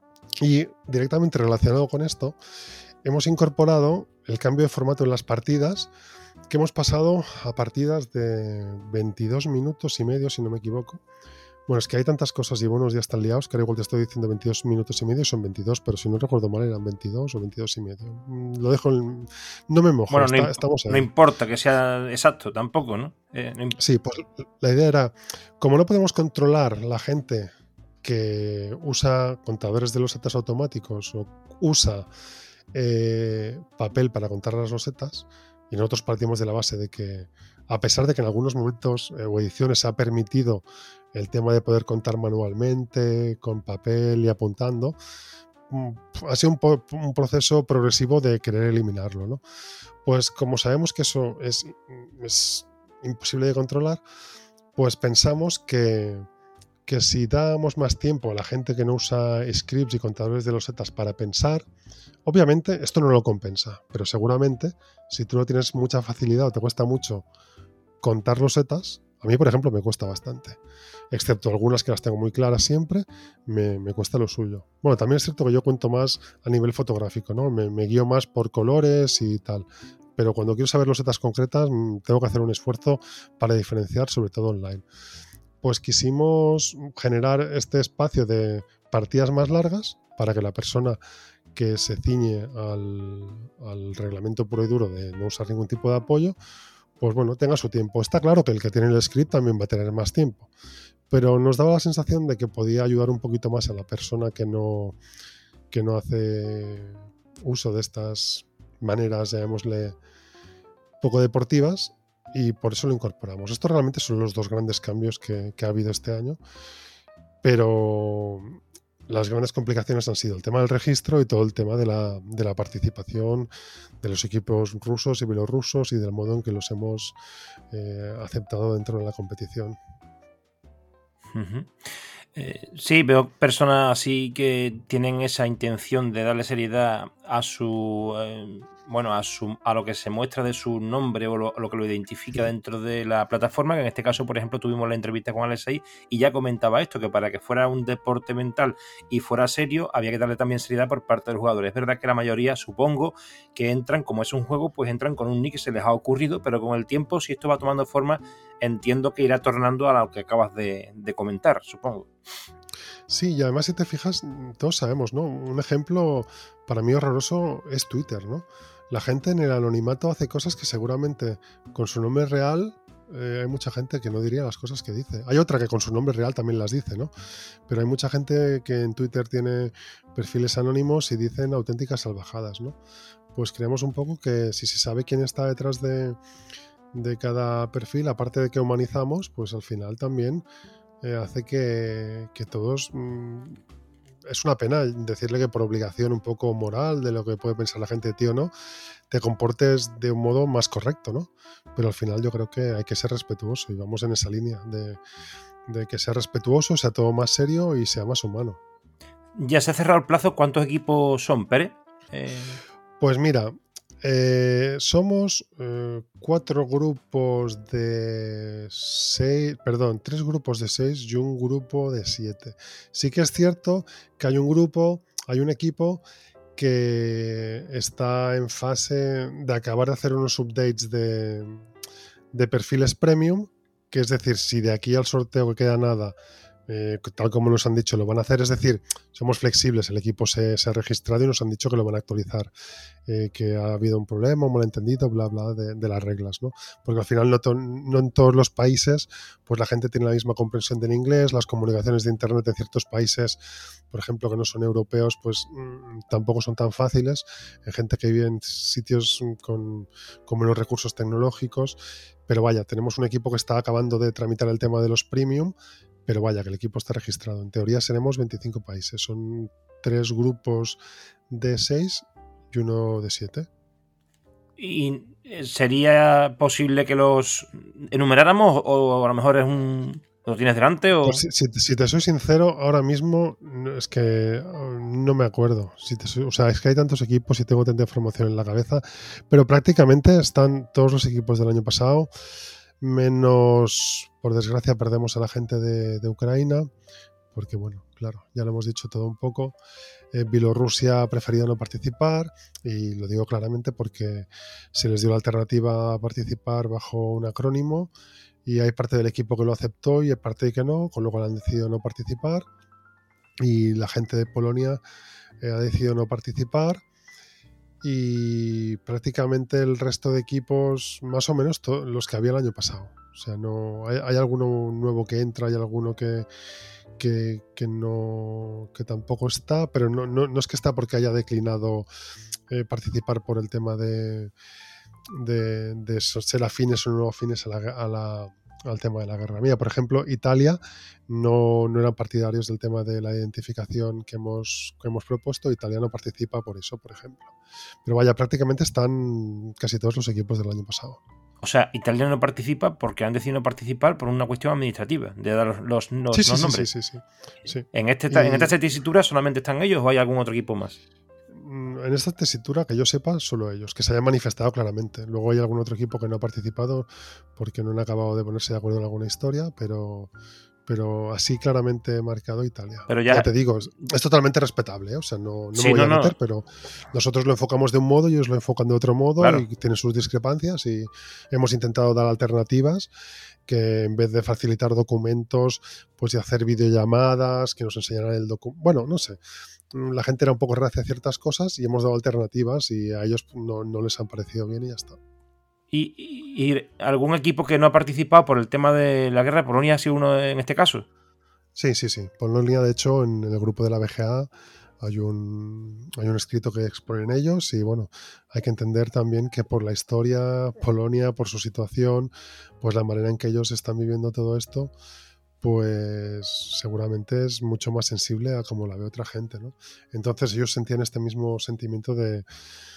Speaker 2: Y directamente relacionado con esto, hemos incorporado el cambio de formato en las partidas, que hemos pasado a partidas de 22 minutos y medio, si no me equivoco. Bueno, es que hay tantas cosas y buenos días tan liados que ahora igual te estoy diciendo 22 minutos y medio y son 22, pero si no recuerdo mal eran 22 o 22 y medio. Lo dejo no me mojo,
Speaker 1: bueno,
Speaker 2: estamos ahí.
Speaker 1: No importa que sea exacto tampoco, ¿no?
Speaker 2: Sí, pues la idea era, como no podemos controlar la gente que usa contadores de losetas automáticos o usa papel para contar las losetas, y nosotros partimos de la base de que a pesar de que en algunos momentos o ediciones se ha permitido el tema de poder contar manualmente, con papel y apuntando, ha sido un proceso progresivo de querer eliminarlo, ¿no? Pues como sabemos que eso es imposible de controlar, pues pensamos que si damos más tiempo a la gente que no usa scripts y contadores de losetas para pensar, obviamente esto no lo compensa, pero seguramente si tú no tienes mucha facilidad o te cuesta mucho contar losetas, a mí por ejemplo me cuesta bastante, excepto algunas que las tengo muy claras siempre, me cuesta lo suyo. Bueno, también es cierto que yo cuento más a nivel fotográfico, ¿no? Me guío más por colores y tal, pero cuando quiero saber losetas concretas tengo que hacer un esfuerzo para diferenciar, sobre todo online. Pues quisimos generar este espacio de partidas más largas para que la persona que se ciñe al reglamento puro y duro de no usar ningún tipo de apoyo, pues bueno, tenga su tiempo. Está claro que el que tiene el script también va a tener más tiempo, pero nos daba la sensación de que podía ayudar un poquito más a la persona que no hace uso de estas maneras, llamémosle, poco deportivas, y por eso lo incorporamos. Estos realmente son los dos grandes cambios que ha habido este año, pero las grandes complicaciones han sido el tema del registro y todo el tema de la participación de los equipos rusos y bielorrusos y del modo en que los hemos aceptado dentro de la competición.
Speaker 1: Uh-huh. Sí, veo personas así que tienen esa intención de darle seriedad a su a lo que se muestra de su nombre o lo que lo identifica dentro de la plataforma, que en este caso, por ejemplo, tuvimos la entrevista con Alexei y ya comentaba esto, que para que fuera un deporte mental y fuera serio, había que darle también seriedad por parte del jugador. Es verdad que la mayoría, supongo, que entran, como es un juego, pues entran con un nick que se les ha ocurrido, pero con el tiempo, si esto va tomando forma, entiendo que irá tornando a lo que acabas de comentar, supongo.
Speaker 2: Sí, y además si te fijas, todos sabemos, ¿no? Un ejemplo para mí horroroso es Twitter, ¿no? La gente en el anonimato hace cosas que seguramente con su nombre real hay mucha gente que no diría las cosas que dice. Hay otra que con su nombre real también las dice, ¿no? Pero hay mucha gente que en Twitter tiene perfiles anónimos y dicen auténticas salvajadas, ¿no? Pues creemos un poco que si se sabe quién está detrás de cada perfil, aparte de que humanizamos, pues al final también hace que todos... es una pena decirle que por obligación un poco moral de lo que puede pensar la gente de ti o no, te comportes de un modo más correcto, ¿no? Pero al final yo creo que hay que ser respetuoso y vamos en esa línea de que sea respetuoso, sea todo más serio y sea más humano.
Speaker 1: Ya se ha cerrado el plazo. ¿Cuántos equipos son, Pere?
Speaker 2: Pues mira, somos 4 grupos de 6, perdón, 3 grupos de 6 y un grupo de 7. Sí que es cierto que hay un equipo que está en fase de acabar de hacer unos updates de perfiles premium, que es decir, si de aquí al sorteo que queda nada, tal como nos han dicho, lo van a hacer, es decir, somos flexibles, el equipo se ha registrado y nos han dicho que lo van a actualizar, que ha habido un problema, un malentendido, bla, bla, de las reglas, ¿no? Porque al final no en todos los países pues la gente tiene la misma comprensión del inglés, las comunicaciones de internet en ciertos países, por ejemplo, que no son europeos, pues tampoco son tan fáciles, hay gente que vive en sitios con menos recursos tecnológicos, pero vaya, tenemos un equipo que está acabando de tramitar el tema de los premium, pero vaya, que el equipo está registrado. En teoría seremos 25 países. Son 3 grupos de 6 y uno de 7.
Speaker 1: ¿Y sería posible que los enumeráramos o a lo mejor lo tienes delante? O...
Speaker 2: Pues si te soy sincero, ahora mismo es que no me acuerdo. O sea, es que hay tantos equipos y tengo tanta información en la cabeza, pero prácticamente están todos los equipos del año pasado, menos, por desgracia, perdemos a la gente de Ucrania, porque bueno, claro, ya lo hemos dicho todo un poco. Bielorrusia ha preferido no participar, y lo digo claramente porque se les dio la alternativa a participar bajo un acrónimo y hay parte del equipo que lo aceptó y hay parte que no, con lo cual han decidido no participar, y la gente de Polonia ha decidido no participar, y prácticamente el resto de equipos, más o menos los que había el año pasado. O sea, no hay alguno nuevo que entra, hay alguno que no, que tampoco está, pero no es que está porque haya declinado participar por el tema de ser afines o no afines al tema de la guerra. Mira, por ejemplo, Italia no eran partidarios del tema de la identificación que hemos propuesto. Italia no participa por eso, por ejemplo. Pero vaya, prácticamente están casi todos los equipos del año pasado.
Speaker 1: O sea, Italia no participa porque han decidido no participar por una cuestión administrativa, de dar los nombres.
Speaker 2: Sí.
Speaker 1: En esta tesitura solamente están ellos o hay algún otro equipo más.
Speaker 2: En esta tesitura, que yo sepa, solo ellos, que se hayan manifestado claramente. Luego hay algún otro equipo que no ha participado porque no han acabado de ponerse de acuerdo en alguna historia, pero pero así claramente marcado Italia.
Speaker 1: Pero
Speaker 2: ya te digo, es totalmente respetable, ¿eh? O sea, no
Speaker 1: sí,
Speaker 2: me voy a meter, pero nosotros lo enfocamos de un modo y ellos lo enfocan de otro modo, claro. Y tienen sus discrepancias y hemos intentado dar alternativas que en vez de facilitar documentos, pues de hacer videollamadas, que nos enseñaran el documento. Bueno, no sé. La gente era un poco reacia a ciertas cosas y hemos dado alternativas y a ellos no les han parecido bien y ya está.
Speaker 1: ¿Y algún equipo que no ha participado por el tema de la guerra? ¿Polonia ha sido uno en este caso?
Speaker 2: Sí. Polonia, de hecho, en el grupo de la BGA hay un escrito que exponen ellos y bueno, hay que entender también que por la historia, Polonia, por su situación, pues la manera en que ellos están viviendo todo esto, pues seguramente es mucho más sensible a como la ve otra gente, ¿no? Entonces ellos sentían este mismo sentimiento de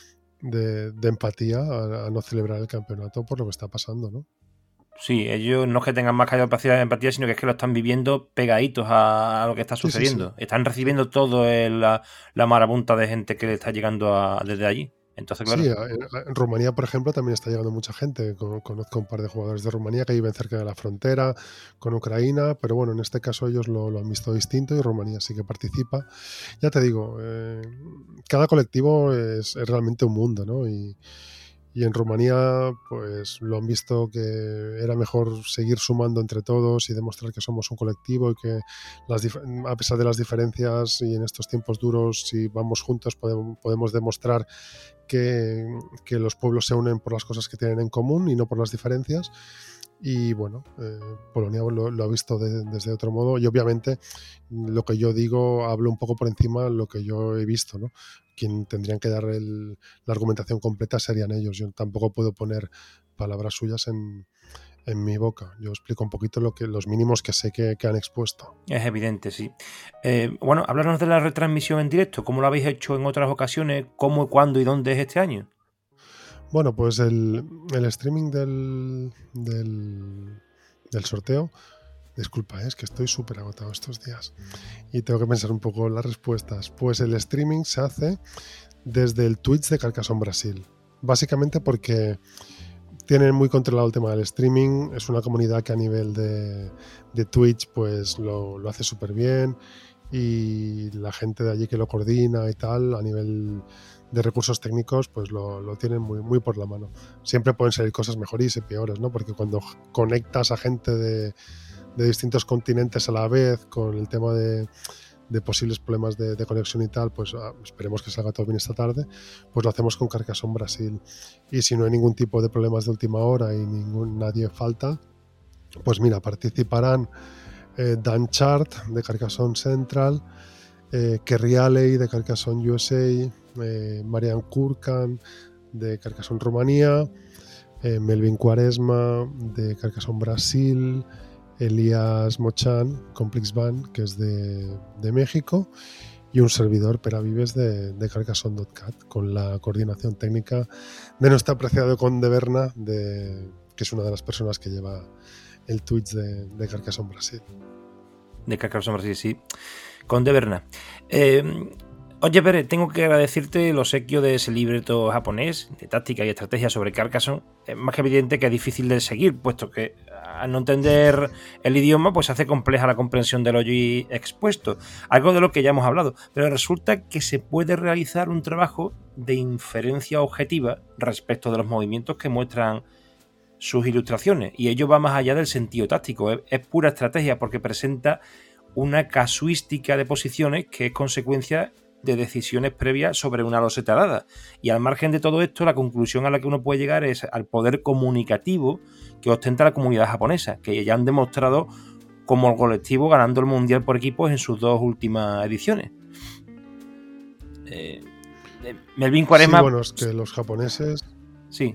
Speaker 2: empatía a no celebrar el campeonato por lo que está pasando, ¿no?
Speaker 1: Sí, ellos no es que tengan más capacidad de empatía, sino que es que lo están viviendo pegaditos a lo que está sucediendo. Sí. Están recibiendo todo la marabunta de gente que le está llegando desde allí. Entonces, claro.
Speaker 2: Sí, en Rumanía, por ejemplo, también está llegando mucha gente. Conozco un par de jugadores de Rumanía que viven cerca de la frontera con Ucrania, pero bueno, en este caso ellos lo han visto distinto y Rumanía sí que participa. Ya te digo, cada colectivo es realmente un mundo, ¿no? Y en Rumanía pues lo han visto que era mejor seguir sumando entre todos y demostrar que somos un colectivo y que a pesar de las diferencias y en estos tiempos duros, si vamos juntos podemos demostrar que los pueblos se unen por las cosas que tienen en común y no por las diferencias. Y bueno, Polonia lo ha visto desde otro modo y obviamente lo que yo digo hablo un poco por encima de lo que yo he visto, ¿no? Quien tendrían que dar la argumentación completa serían ellos. Yo tampoco puedo poner palabras suyas en mi boca. Yo explico un poquito los mínimos que sé que han expuesto.
Speaker 1: Es evidente, sí. Bueno, háblanos de la retransmisión en directo. ¿Cómo lo habéis hecho en otras ocasiones? ¿Cómo, cuándo y dónde es este año?
Speaker 2: Bueno, pues el streaming del sorteo, disculpa, es que estoy súper agotado estos días y tengo que pensar un poco en las respuestas. Pues el streaming se hace desde el Twitch de Carcassonne Brasil, básicamente porque tienen muy controlado el tema del streaming. Es una comunidad que a nivel de Twitch pues lo hace súper bien y la gente de allí que lo coordina y tal, a nivel de recursos técnicos, pues lo tienen muy, muy por la mano. Siempre pueden salir cosas mejores y peores, ¿no? Porque cuando conectas a gente de distintos continentes a la vez con el tema de posibles problemas de conexión y tal, pues esperemos que salga todo bien esta tarde, pues lo hacemos con Carcassonne Brasil. Y si no hay ningún tipo de problemas de última hora y nadie falta, pues mira, participarán Dan Chart de Carcassonne Central, Kerry Alley de Carcassonne USA, Marian Kurkan de Carcassonne Rumanía, Melvin Quaresma de Carcassonne Brasil, Elías Mochan, Complex Band, que es de México, y un servidor, Pera Vives, de Carcassonne.cat, con la coordinación técnica de nuestro apreciado Conde Berna, que es una de las personas que lleva el Twitch de Carcassonne Brasil.
Speaker 1: De Carcassonne Brasil, sí. Conde Berna. Oye, Pere, tengo que agradecerte el obsequio de ese libreto japonés de táctica y estrategia sobre Carcassonne. Es más que evidente que es difícil de seguir, puesto que al no entender el idioma, pues hace compleja la comprensión de lo allí expuesto. Algo de lo que ya hemos hablado. Pero resulta que se puede realizar un trabajo de inferencia objetiva respecto de los movimientos que muestran sus ilustraciones. Y ello va más allá del sentido táctico. Es pura estrategia porque presenta una casuística de posiciones que es consecuencia de decisiones previas sobre una loseta dada. Y al margen de todo esto, la conclusión a la que uno puede llegar es al poder comunicativo que ostenta la comunidad japonesa, que ya han demostrado como el colectivo ganando el mundial por equipos en sus dos últimas ediciones. Melvin Quaresma...
Speaker 2: Sí, bueno, es que los japoneses...
Speaker 1: Sí.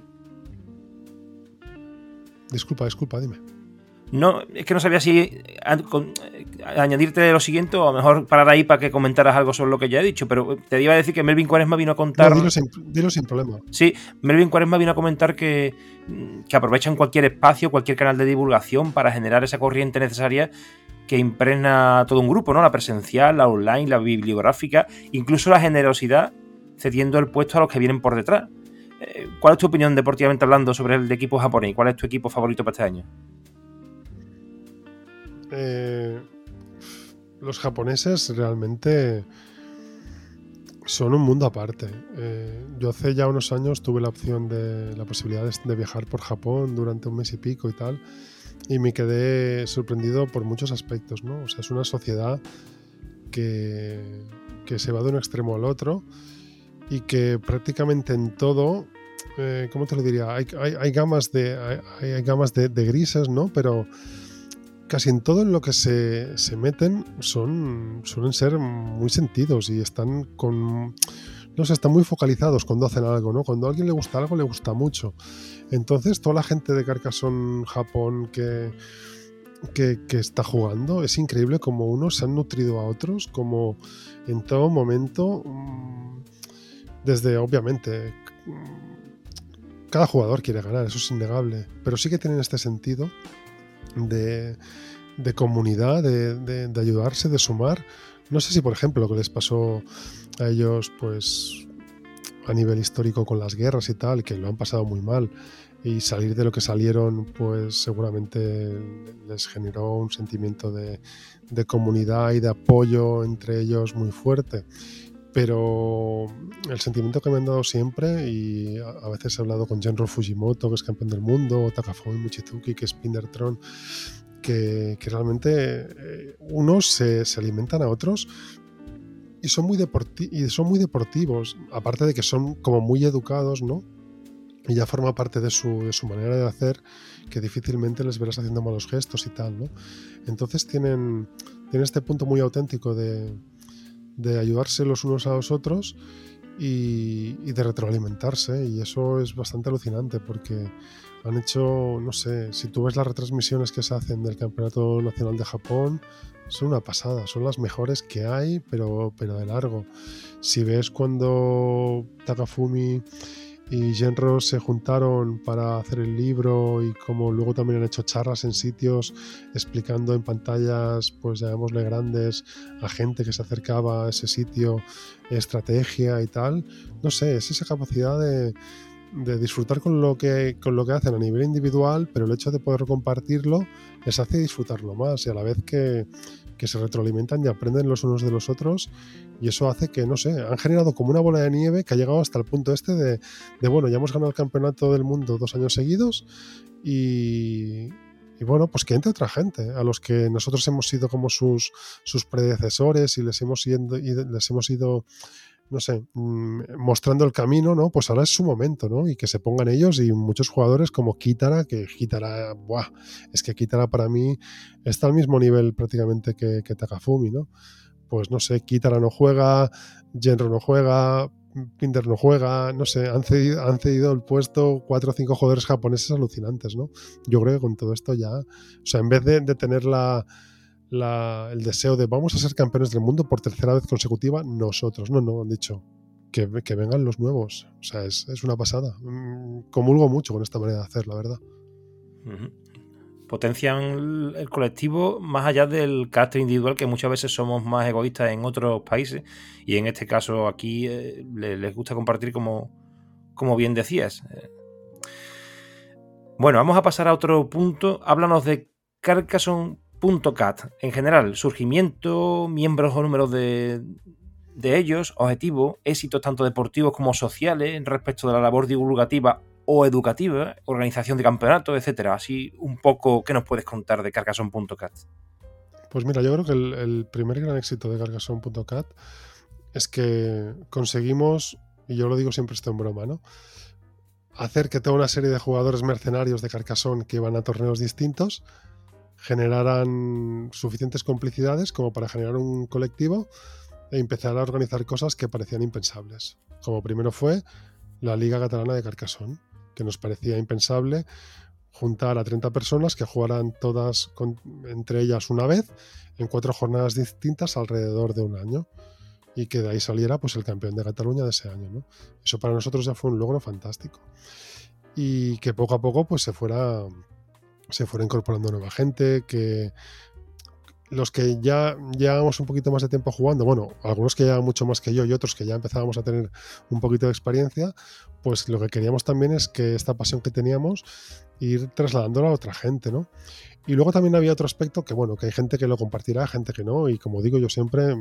Speaker 2: Disculpa, dime.
Speaker 1: No, es que no sabía si añadirte lo siguiente o a lo mejor parar ahí para que comentaras algo sobre lo que ya he dicho, pero te iba a decir que Melvin Quaresma vino a contar...
Speaker 2: No, dilo sin problema.
Speaker 1: Sí, Melvin Quaresma vino a comentar que aprovechan cualquier espacio, cualquier canal de divulgación para generar esa corriente necesaria que impregna todo un grupo, ¿no? La presencial, la online, la bibliográfica, incluso la generosidad cediendo el puesto a los que vienen por detrás. ¿Cuál es tu opinión deportivamente hablando sobre el equipo japonés? ¿Cuál es tu equipo favorito para este año?
Speaker 2: los japoneses realmente son un mundo aparte. Yo hace ya unos años tuve la posibilidad de viajar por Japón durante un mes y pico y tal, y me quedé sorprendido por muchos aspectos, ¿no? O sea, es una sociedad que se va de un extremo al otro y que prácticamente en todo, ¿cómo te lo diría? Hay gamas de grises, ¿no? Pero casi en todo en lo que se meten suelen ser muy sentidos y están están muy focalizados cuando hacen algo, ¿no? Cuando a alguien le gusta algo, le gusta mucho. Entonces, toda la gente de Carcassonne, Japón, que está jugando, es increíble como unos se han nutrido a otros, como en todo momento, desde, obviamente, cada jugador quiere ganar, eso es innegable, pero sí que tienen este sentido de comunidad, de ayudarse, de sumar. No sé si, por ejemplo, lo que les pasó a ellos, pues a nivel histórico con las guerras y tal, que lo han pasado muy mal, y salir de lo que salieron, pues seguramente les generó un sentimiento de comunidad y de apoyo entre ellos muy fuerte. Pero el sentimiento que me han dado siempre, y a veces he hablado con Genro Fujimoto, que es campeón del mundo, o Takafumi Michizuki, que es Pindertron, que realmente unos se alimentan a otros y son muy deportivos, aparte de que son como muy educados, ¿no? Y ya forma parte de su manera de hacer, que difícilmente les verás haciendo malos gestos y tal, ¿no? Entonces tienen este punto muy auténtico de ayudarse los unos a los otros y de retroalimentarse, y eso es bastante alucinante porque han hecho, no sé, si tú ves las retransmisiones que se hacen del Campeonato Nacional de Japón, son una pasada, son las mejores que hay, pero de largo. Si ves cuando Takafumi y Genro se juntaron para hacer el libro, y como luego también han hecho charlas en sitios explicando en pantallas, pues llamémosle grandes, a gente que se acercaba a ese sitio, estrategia y tal, no sé, es esa capacidad de disfrutar con lo que hacen a nivel individual, pero el hecho de poder compartirlo les hace disfrutarlo más, y a la vez que se retroalimentan y aprenden los unos de los otros, y eso hace que, no sé, han generado como una bola de nieve que ha llegado hasta el punto este de bueno, ya hemos ganado el campeonato del mundo 2 años seguidos, y bueno, pues que entre otra gente, a los que nosotros hemos sido como sus predecesores y les hemos ido no sé, mostrando el camino, ¿no? Pues ahora es su momento, ¿no? Y que se pongan ellos, y muchos jugadores como Kitara, ¡buah! Es que Kitara para mí está al mismo nivel prácticamente que Takafumi, ¿no? Pues no sé, Kitara no juega, Genro no juega, Pinder no juega, no sé, han cedido el puesto 4 o 5 jugadores japoneses alucinantes, ¿no? Yo creo que con todo esto ya, o sea, en vez de tener el deseo de vamos a ser campeones del mundo por tercera vez consecutiva, nosotros, no, han dicho que vengan los nuevos, o sea, es una pasada. Comulgo mucho con esta manera de hacer, la verdad.
Speaker 1: Potencian el colectivo más allá del carácter individual, que muchas veces somos más egoístas en otros países, y en este caso aquí les gusta compartir, como bien decías. Bueno, vamos a pasar a otro punto. Háblanos de Carcassonne.cat. En general, surgimiento, miembros o números de ellos, objetivos, éxitos tanto deportivos como sociales respecto de la labor divulgativa o educativa, organización de campeonatos, etcétera. Así un poco, ¿qué nos puedes contar de Carcassonne.cat?
Speaker 2: Pues mira, yo creo que el primer gran éxito de Carcassonne.cat es que conseguimos, y yo lo digo siempre esto en broma, ¿no?, hacer que toda una serie de jugadores mercenarios de Carcassonne que iban a torneos distintos generaran suficientes complicidades como para generar un colectivo e empezar a organizar cosas que parecían impensables. Como primero fue la Liga Catalana de Carcassonne, que nos parecía impensable juntar a 30 personas que jugaran todas entre ellas una vez en 4 jornadas distintas alrededor de un año, y que de ahí saliera pues el campeón de Cataluña de ese año, ¿no? Eso para nosotros ya fue un logro fantástico, y que poco a poco pues se fuera incorporando nueva gente, que los que ya llevábamos un poquito más de tiempo jugando, bueno, algunos que llevaban mucho más que yo y otros que ya empezábamos a tener un poquito de experiencia, pues lo que queríamos también es que esta pasión que teníamos ir trasladándola a otra gente, ¿no? Y luego también había otro aspecto que, bueno, que hay gente que lo compartirá, gente que no, y como digo yo siempre,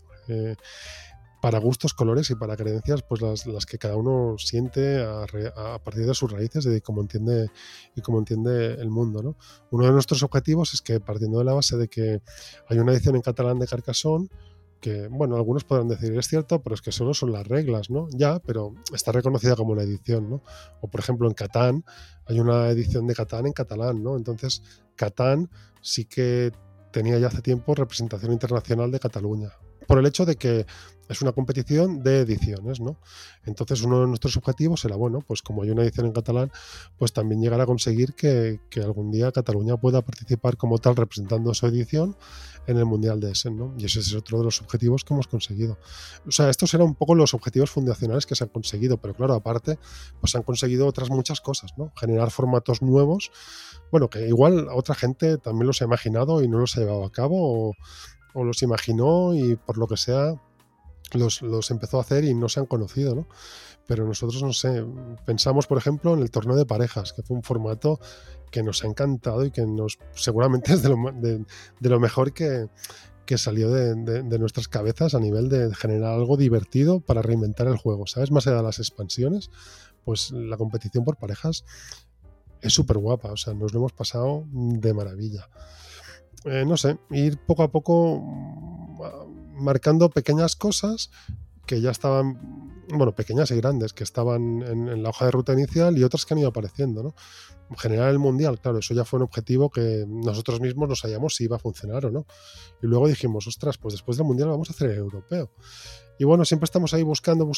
Speaker 2: para gustos, colores y para creencias, pues las que cada uno siente a partir de sus raíces y de cómo entiende el mundo, ¿no? Uno de nuestros objetivos es que, partiendo de la base de que hay una edición en catalán de Carcassonne, que, bueno, algunos podrán decir, es cierto, pero es que solo son las reglas, ¿no? Ya, pero está reconocida como una edición, ¿no? O, por ejemplo, en Catán hay una edición de Catán en catalán, ¿no? Entonces, Catán sí que tenía ya hace tiempo representación internacional de Cataluña, por el hecho de que es una competición de ediciones, ¿no? Entonces, uno de nuestros objetivos era, bueno, pues como hay una edición en catalán, pues también llegar a conseguir que algún día Cataluña pueda participar como tal representando su edición en el Mundial de Essen, ¿no? Y ese es otro de los objetivos que hemos conseguido. O sea, estos eran un poco los objetivos fundacionales que se han conseguido, pero claro, aparte, pues se han conseguido otras muchas cosas, ¿no? Generar formatos nuevos, bueno, que igual otra gente también los ha imaginado y no los ha llevado a cabo, o los imaginó y por lo que sea los empezó a hacer y no se han conocido, ¿no? Pero nosotros, no sé, pensamos, por ejemplo, en el torneo de parejas, que fue un formato que nos ha encantado y que seguramente es de lo mejor que salió de nuestras cabezas a nivel de generar algo divertido para reinventar el juego, ¿sabes? Más allá de las expansiones, pues la competición por parejas es súper guapa, o sea, nos lo hemos pasado de maravilla. No sé, ir poco a poco marcando pequeñas cosas que ya estaban, bueno, pequeñas y grandes, que estaban en la hoja de ruta inicial y otras que han ido apareciendo, ¿no? Generar el mundial, claro, eso ya fue un objetivo que nosotros mismos no sabíamos si iba a funcionar o no. Y luego dijimos, ostras, pues después del mundial vamos a hacer el europeo. Y bueno, siempre estamos ahí buscando,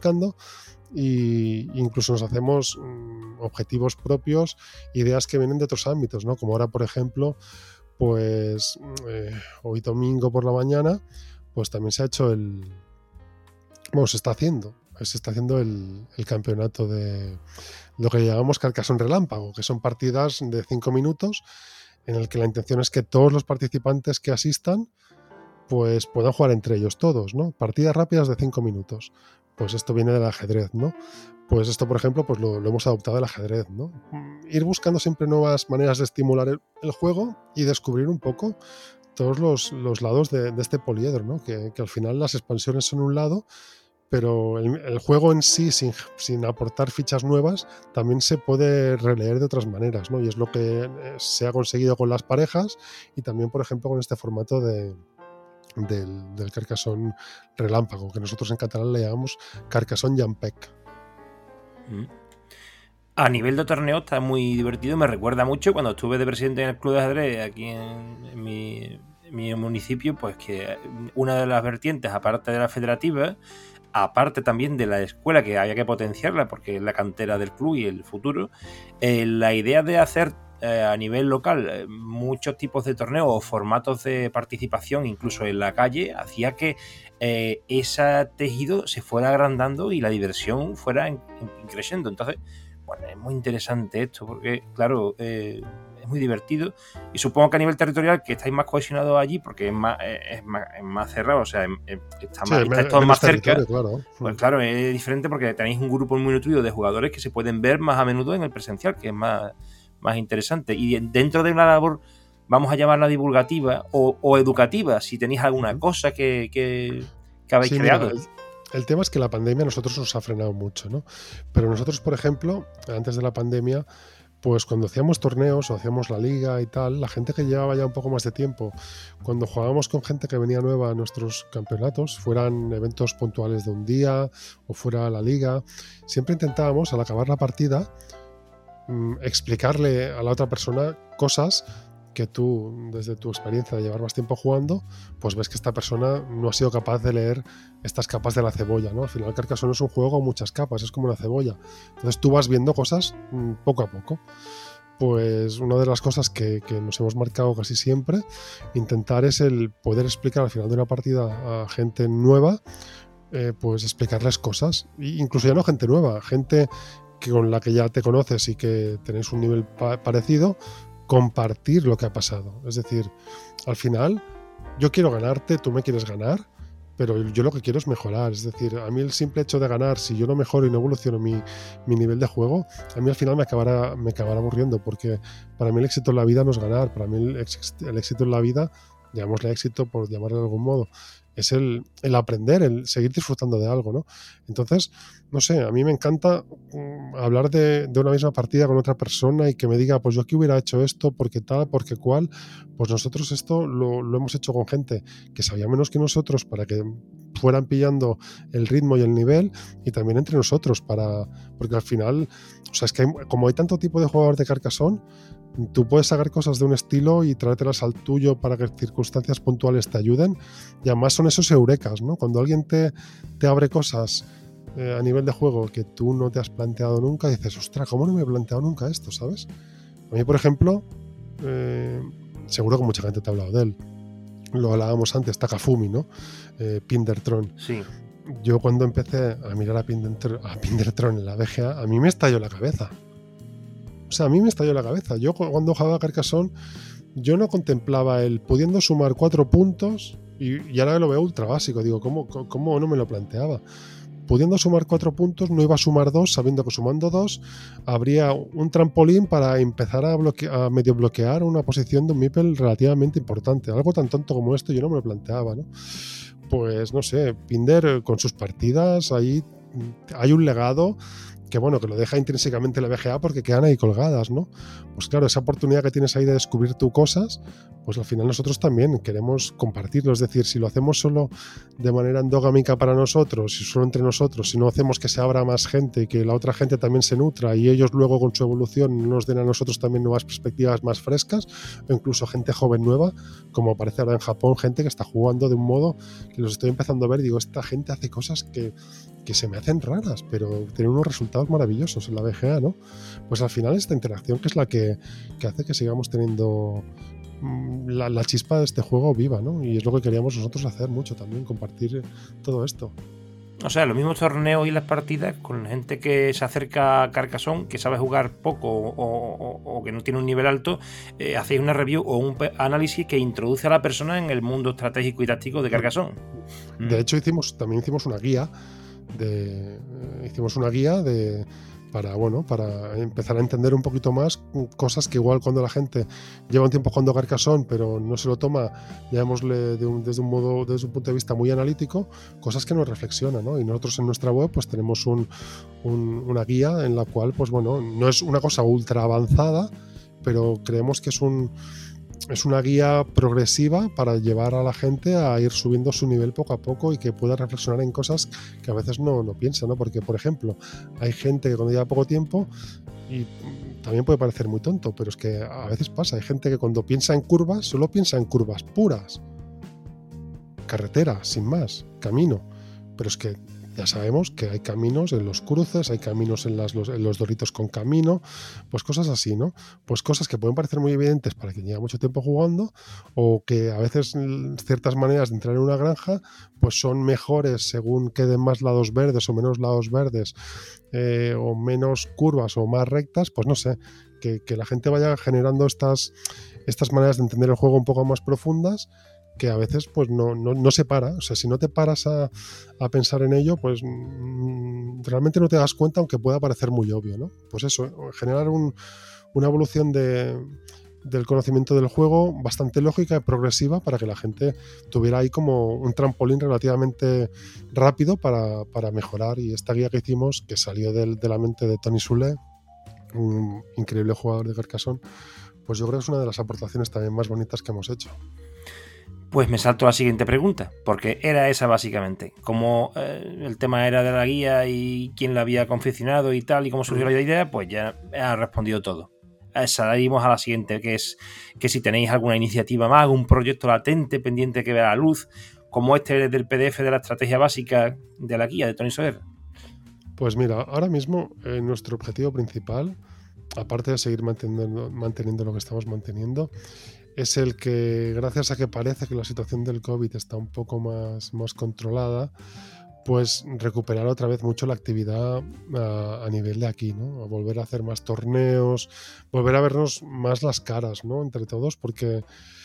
Speaker 2: y incluso nos hacemos objetivos propios, ideas que vienen de otros ámbitos, ¿no? Como ahora, por ejemplo, pues hoy domingo por la mañana, pues también se ha hecho se está haciendo el campeonato de lo que llamamos Carcassonne Relámpago, que son partidas de 5 minutos en el que la intención es que todos los participantes que asistan pues puedan jugar entre ellos todos, ¿no? Partidas rápidas de 5 minutos. Pues esto viene del ajedrez, ¿no? Pues esto, por ejemplo, pues lo hemos adoptado del ajedrez, ¿no? Ir buscando siempre nuevas maneras de estimular el juego y descubrir un poco todos los lados de este poliedro, ¿no? Que al final las expansiones son un lado, pero el juego en sí, sin aportar fichas nuevas, también se puede releer de otras maneras, ¿no? Y es lo que se ha conseguido con las parejas y también, por ejemplo, con este formato del Carcassonne Relámpago, que nosotros en catalán le llamamos Carcassonne Llampec.
Speaker 1: A nivel de torneo está muy divertido, me recuerda mucho cuando estuve de presidente en el club de ajedrez aquí en mi municipio, pues que una de las vertientes, aparte de la federativa, aparte también de la escuela, que había que potenciarla porque es la cantera del club y el futuro, la idea de hacer a nivel local muchos tipos de torneos o formatos de participación, incluso en la calle, hacía que ese tejido se fuera agrandando y la diversión fuera creciendo. Entonces, bueno, es muy interesante esto porque, claro, es muy divertido y supongo que a nivel territorial que estáis más cohesionados allí porque es más cerrado, o sea, estáis todos más cerca,
Speaker 2: claro.
Speaker 1: Pues claro, es diferente porque tenéis un grupo muy nutrido de jugadores que se pueden ver más a menudo en el presencial, que es más interesante. Y dentro de una labor, vamos a llamarla divulgativa o educativa, si tenéis alguna cosa que habéis creado.
Speaker 2: Mira, el tema es que la pandemia a nosotros nos ha frenado mucho, ¿no? Pero nosotros, por ejemplo, antes de la pandemia, pues cuando hacíamos torneos o hacíamos la liga y tal, la gente que llevaba ya un poco más de tiempo, cuando jugábamos con gente que venía nueva a nuestros campeonatos, fueran eventos puntuales de un día o fuera la liga, siempre intentábamos, al acabar la partida, explicarle a la otra persona cosas que tú, desde tu experiencia de llevar más tiempo jugando, pues ves que esta persona no ha sido capaz de leer estas capas de la cebolla, ¿no? Al final Carcassonne es un juego con muchas capas, es como una cebolla. Entonces tú vas viendo cosas poco a poco. Pues una de las cosas que nos hemos marcado casi siempre, intentar es el poder explicar al final de una partida a gente nueva, pues explicarles cosas. Incluso ya no gente nueva, gente con la que ya te conoces y que tenéis un nivel parecido, compartir lo que ha pasado. Es decir, al final yo quiero ganarte, tú me quieres ganar, pero yo lo que quiero es mejorar. Es decir, a mí el simple hecho de ganar, si yo no mejoro y no evoluciono mi nivel de juego, a mí al final me acabará aburriendo, porque para mí el éxito en la vida no es ganar. Para mí el éxito en la vida, llamémosle éxito por llamarlo de algún modo, es el aprender, el seguir disfrutando de algo, ¿no? Entonces, no sé, a mí me encanta hablar de una misma partida con otra persona y que me diga, pues yo aquí hubiera hecho esto, porque tal, porque cual. Pues nosotros esto lo hemos hecho con gente que sabía menos que nosotros para que fueran pillando el ritmo y el nivel, y también entre nosotros, porque al final, o sea, es que como hay tanto tipo de jugador de Carcassonne, tú puedes sacar cosas de un estilo y traértelas al tuyo para que circunstancias puntuales te ayuden, y además son esos eurekas, ¿no? Cuando alguien te abre cosas a nivel de juego que tú no te has planteado nunca, dices, ostras, ¿cómo no me he planteado nunca esto, sabes? A mí, por ejemplo, seguro que mucha gente te ha hablado de él, lo hablábamos antes, Takafumi, ¿no? Pindertron.
Speaker 1: Sí.
Speaker 2: Yo cuando empecé a mirar a Pindertron en la BGA, a mí me estalló la cabeza. O sea, a mí me estalló la cabeza. Yo cuando jugaba a Carcassonne, yo no contemplaba el pudiendo sumar 4 puntos, y ahora lo veo ultra básico. Digo, ¿cómo no me lo planteaba? Pudiendo sumar 4 puntos, no iba a sumar 2, sabiendo que sumando 2 habría un trampolín para empezar a medio bloquear una posición de un meeple relativamente importante. Algo tan tonto como esto yo no me lo planteaba, ¿no? Pues no sé, Pinder con sus partidas, ahí hay un legado que bueno, que lo deja intrínsecamente la BGA porque quedan ahí colgadas, ¿no? Pues claro, esa oportunidad que tienes ahí de descubrir tú cosas, pues al final nosotros también queremos compartirlo. Es decir, si lo hacemos solo de manera endogámica para nosotros y solo entre nosotros, si no hacemos que se abra más gente y que la otra gente también se nutra y ellos luego con su evolución nos den a nosotros también nuevas perspectivas más frescas, o incluso gente joven nueva, como aparece ahora en Japón, gente que está jugando de un modo que los estoy empezando a ver y digo, esta gente hace cosas que se me hacen raras, pero tienen unos resultados maravillosos en la BGA, ¿no? Pues al final esta interacción que es la que hace que sigamos teniendo la chispa de este juego viva, ¿no? Y es lo que queríamos nosotros hacer mucho también, compartir todo esto.
Speaker 1: O sea, los mismos torneos y las partidas con gente que se acerca a Carcassonne, que sabe jugar poco o que no tiene un nivel alto, hacéis una review o un análisis que introduce a la persona en el mundo estratégico y táctico de Carcassonne.
Speaker 2: De hecho, también hicimos una guía para empezar a entender un poquito más cosas que igual cuando la gente lleva un tiempo jugando Carcassonne pero no se lo toma, llamémosle desde un punto de vista muy analítico, cosas que nos reflexionan, ¿no? Y nosotros en nuestra web pues tenemos una guía en la cual pues bueno, no es una cosa ultra avanzada, pero creemos que es una guía progresiva para llevar a la gente a ir subiendo su nivel poco a poco y que pueda reflexionar en cosas que a veces no piensa, ¿no? Porque, por ejemplo, hay gente que cuando lleva poco tiempo, y también puede parecer muy tonto, pero es que a veces pasa, hay gente que cuando piensa en curvas, solo piensa en curvas puras. Carretera, sin más, camino. Pero es que ya sabemos que hay caminos en los cruces, hay caminos en los doritos con camino, pues cosas así, ¿no? Pues cosas que pueden parecer muy evidentes para quien lleva mucho tiempo jugando, o que a veces ciertas maneras de entrar en una granja pues son mejores según queden más lados verdes o menos lados verdes, o menos curvas o más rectas, pues no sé, que la gente vaya generando estas maneras de entender el juego un poco más profundas, que a veces pues no se para. O sea, si no te paras a pensar en ello, pues realmente no te das cuenta, aunque pueda parecer muy obvio, ¿no? Pues eso, generar una evolución del conocimiento del juego bastante lógica y progresiva para que la gente tuviera ahí como un trampolín relativamente rápido para mejorar. Y esta guía que hicimos, que salió de la mente de Tony Sule, un increíble jugador de Carcassonne, pues yo creo que es una de las aportaciones también más bonitas que hemos hecho.
Speaker 1: Pues me salto a la siguiente pregunta, porque era esa básicamente. Como el tema era de la guía y quién la había confeccionado y tal, y cómo surgió la idea, pues ya ha respondido todo. Salimos a la siguiente, que es que si tenéis alguna iniciativa más, algún proyecto latente pendiente que vea la luz, como este del PDF de la estrategia básica de la guía de Tony Sawyer.
Speaker 2: Pues mira, ahora mismo nuestro objetivo principal, aparte de seguir manteniendo lo que estamos manteniendo, es el que, gracias a que parece que la situación del COVID está un poco más controlada, pues recuperar otra vez mucho la actividad a nivel de aquí, ¿no? A volver a hacer más torneos, volver a vernos más las caras, ¿no? Entre todos, porque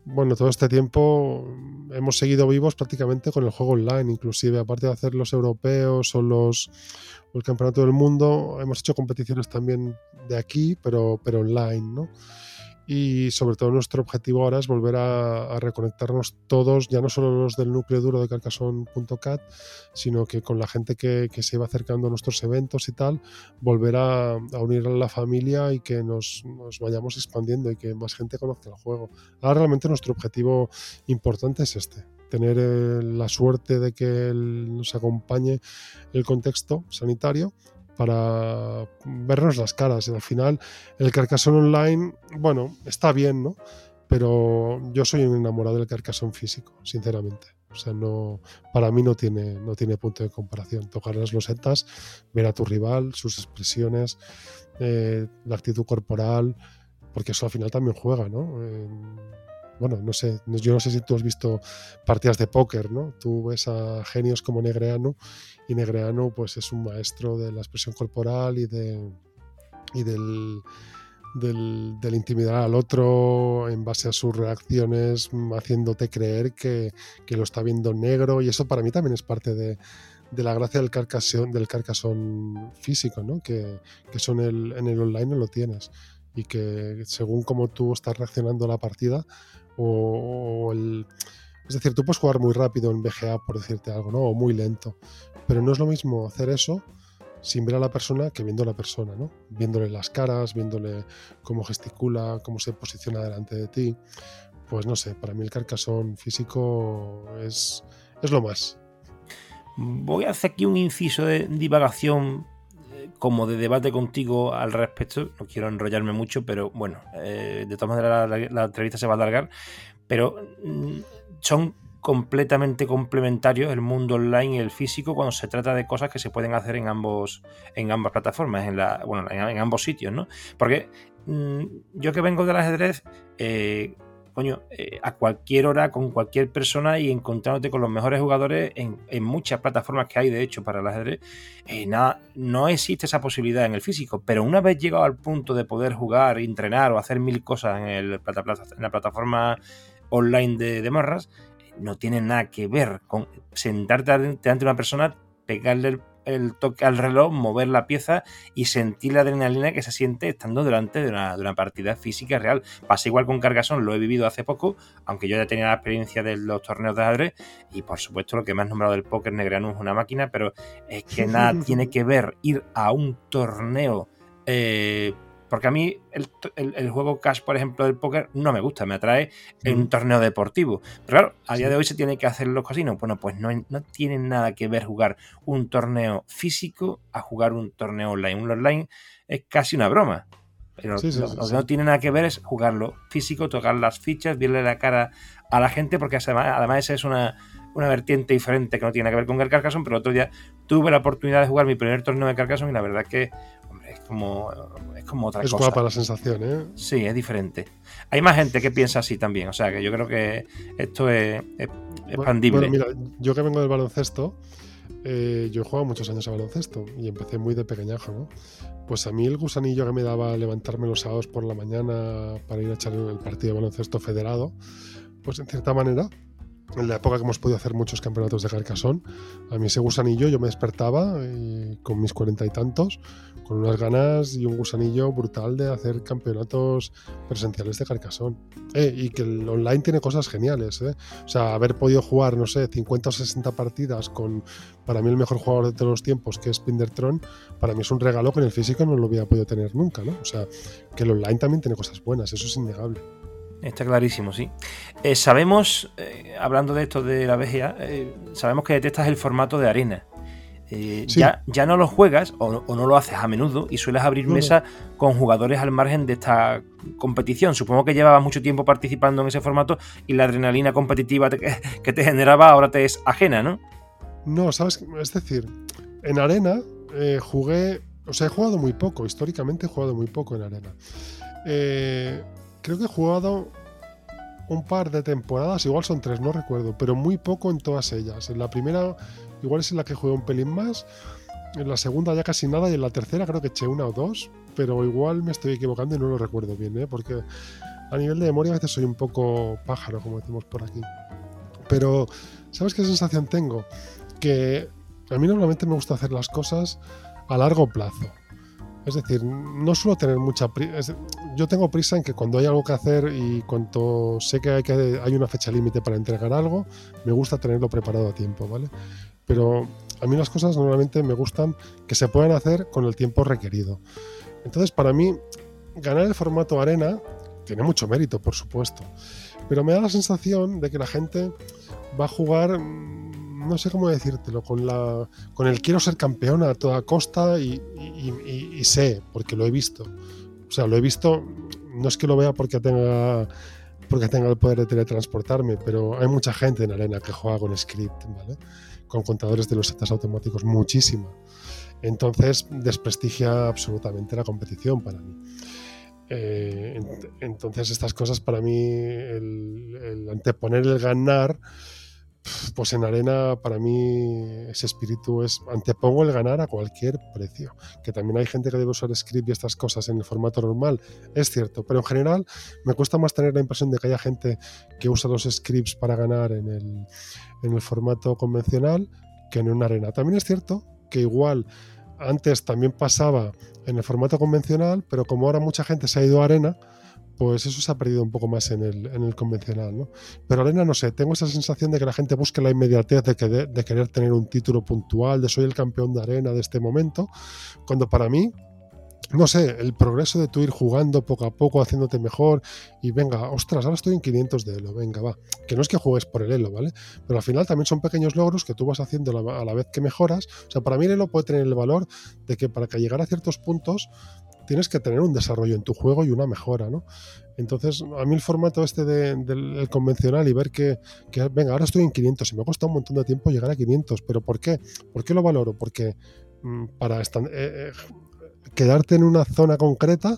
Speaker 2: bueno, todo este tiempo hemos seguido vivos prácticamente con el juego online, inclusive aparte de hacer los europeos o el campeonato del mundo, hemos hecho competiciones también de aquí, pero online, ¿no? Y sobre todo nuestro objetivo ahora es volver a reconectarnos todos, ya no solo los del núcleo duro de Carcassonne.cat, sino que con la gente que se iba acercando a nuestros eventos y tal, volver a unir a la familia y que nos vayamos expandiendo y que más gente conozca el juego. Ahora realmente nuestro objetivo importante es este, tener la suerte de que nos acompañe el contexto sanitario para vernos las caras. Y al final, el Carcassonne Online, bueno, está bien, ¿no? Pero yo soy un enamorado del Carcassonne físico, sinceramente. O sea, no, para mí no tiene punto de comparación. Tocar las losetas, ver a tu rival, sus expresiones, la actitud corporal, porque eso al final también juega, ¿no? Bueno, no sé, yo no sé si tú has visto partidas de póker, ¿no? Tú ves a genios como Negreanu y Negreanu pues es un maestro de la expresión corporal y del intimidar al otro en base a sus reacciones, haciéndote creer que lo está viendo negro, y eso para mí también es parte de la gracia del Carcassonne físico, ¿no? Que eso en el online no lo tienes, y que según cómo tú estás reaccionando a la partida es decir, tú puedes jugar muy rápido en BGA, por decirte algo, ¿no? O muy lento, pero no es lo mismo hacer eso sin ver a la persona que viendo a la persona, ¿no? Viéndole las caras, viéndole cómo gesticula, cómo se posiciona delante de ti. Pues no sé, para mí el Carcassonne físico es lo más.
Speaker 1: Voy a hacer aquí un inciso de divagación, como de debate contigo al respecto. No quiero enrollarme mucho, pero bueno, de todas maneras la entrevista se va a alargar, pero son completamente complementarios el mundo online y el físico cuando se trata de cosas que se pueden hacer en ambas plataformas, en ambos sitios, ¿no? Porque yo que vengo del ajedrez, a cualquier hora, con cualquier persona y encontrándote con los mejores jugadores en muchas plataformas que hay, de hecho, para el ajedrez, no existe esa posibilidad en el físico. Pero una vez llegado al punto de poder jugar, entrenar o hacer mil cosas en la plataforma online de Marras, no tiene nada que ver con sentarte delante de una persona, pegarle el toque al reloj, mover la pieza y sentir la adrenalina que se siente estando delante de una partida física real. Pasa igual con Carcassonne, lo he vivido hace poco, aunque yo ya tenía la experiencia de los torneos de ajedrez, y por supuesto lo que me has nombrado del póker, Negreanu es una máquina, pero es que nada tiene que ver ir a un torneo, porque a mí el juego cash, por ejemplo, del póker no me gusta, me atrae en un torneo deportivo. Pero claro, a día de hoy se tiene que hacer en los casinos. Bueno, pues no tienen nada que ver jugar un torneo físico a jugar un torneo online. Un online es casi una broma. Pero lo que no tiene nada que ver es jugarlo físico, tocar las fichas, verle la cara a la gente, porque además esa es una vertiente diferente que no tiene nada que ver con el Carcassonne. Pero el otro día tuve la oportunidad de jugar mi primer torneo de Carcassonne y la verdad es que es como otra cosa.
Speaker 2: Es guapa la sensación, ¿eh?
Speaker 1: Sí, es diferente. Hay más gente que piensa así también, o sea que yo creo que esto es expandible.
Speaker 2: Bueno, mira, yo que vengo del baloncesto, yo he jugado muchos años a baloncesto y empecé muy de pequeñajo, ¿no? Pues a mí el gusanillo que me daba levantarme los sábados por la mañana para ir a echar el partido de baloncesto federado, pues en cierta manera, en la época que hemos podido hacer muchos campeonatos de Carcassonne, a mí ese gusanillo, yo me despertaba con mis 40 y tantos, con unas ganas y un gusanillo brutal de hacer campeonatos presenciales de Carcassonne. Y que el online tiene cosas geniales, ¿eh? O sea, haber podido jugar, no sé, 50 o 60 partidas con, para mí, el mejor jugador de todos los tiempos, que es Pindertron, para mí es un regalo que en el físico no lo hubiera podido tener nunca, ¿no? O sea, que el online también tiene cosas buenas, eso es innegable.
Speaker 1: Está clarísimo, sí. Sabemos, hablando de esto de la BGA, sabemos que detestas el formato de arena. Sí. Ya no lo juegas o no lo haces a menudo y sueles abrir mesa con jugadores al margen de esta competición. Supongo que llevabas mucho tiempo participando en ese formato y la adrenalina competitiva que te generaba ahora te es ajena, ¿no?
Speaker 2: No, ¿sabes? Es decir, en arena he jugado muy poco. Históricamente he jugado muy poco en arena. Creo que he jugado un par de temporadas, igual son 3, no recuerdo, pero muy poco en todas ellas. En la primera igual es en la que jugué un pelín más, en la segunda ya casi nada, y en la tercera creo que eché 1 o 2, pero igual me estoy equivocando y no lo recuerdo bien, porque a nivel de memoria a veces soy un poco pájaro, como decimos por aquí. Pero, ¿sabes qué sensación tengo? Que a mí normalmente me gusta hacer las cosas a largo plazo. Es decir, no suelo tener mucha prisa. Yo tengo prisa en que cuando hay algo que hacer y cuando sé que hay una fecha límite para entregar algo, me gusta tenerlo preparado a tiempo, ¿vale? Pero a mí las cosas normalmente me gustan que se puedan hacer con el tiempo requerido. Entonces, para mí, ganar el formato arena tiene mucho mérito, por supuesto. Pero me da la sensación de que la gente va a jugar, no sé cómo decírtelo, con el quiero ser campeón a toda costa y sé, porque lo he visto. O sea, lo he visto, no es que lo vea porque tenga el poder de teletransportarme, pero hay mucha gente en arena que juega con script, ¿vale? Con contadores de los setas automáticos, muchísima. Entonces desprestigia absolutamente la competición para mí. Entonces estas cosas para mí, el anteponer el ganar, pues en arena para mí ese espíritu es antepongo el ganar a cualquier precio. Que también hay gente que debe usar script y estas cosas en el formato normal, es cierto, pero en general me cuesta más tener la impresión de que haya gente que usa los scripts para ganar en el formato convencional que en una arena. También es cierto que igual antes también pasaba en el formato convencional, pero como ahora mucha gente se ha ido a arena, pues eso se ha perdido un poco más en el convencional, ¿no? Pero arena, no sé, tengo esa sensación de que la gente busca la inmediatez de querer tener un título puntual, de soy el campeón de arena de este momento, cuando para mí, no sé, el progreso de tú ir jugando poco a poco, haciéndote mejor y venga, ostras, ahora estoy en 500 de elo, venga, va. Que no es que juegues por el elo, ¿vale? Pero al final también son pequeños logros que tú vas haciendo a la vez que mejoras. O sea, para mí el elo puede tener el valor de que para que llegar a ciertos puntos tienes que tener un desarrollo en tu juego y una mejora, ¿no? Entonces, a mí el formato este del convencional y ver que, venga, ahora estoy en 500 y me ha costado un montón de tiempo llegar a 500, ¿pero por qué? ¿Por qué lo valoro? Porque para quedarte en una zona concreta,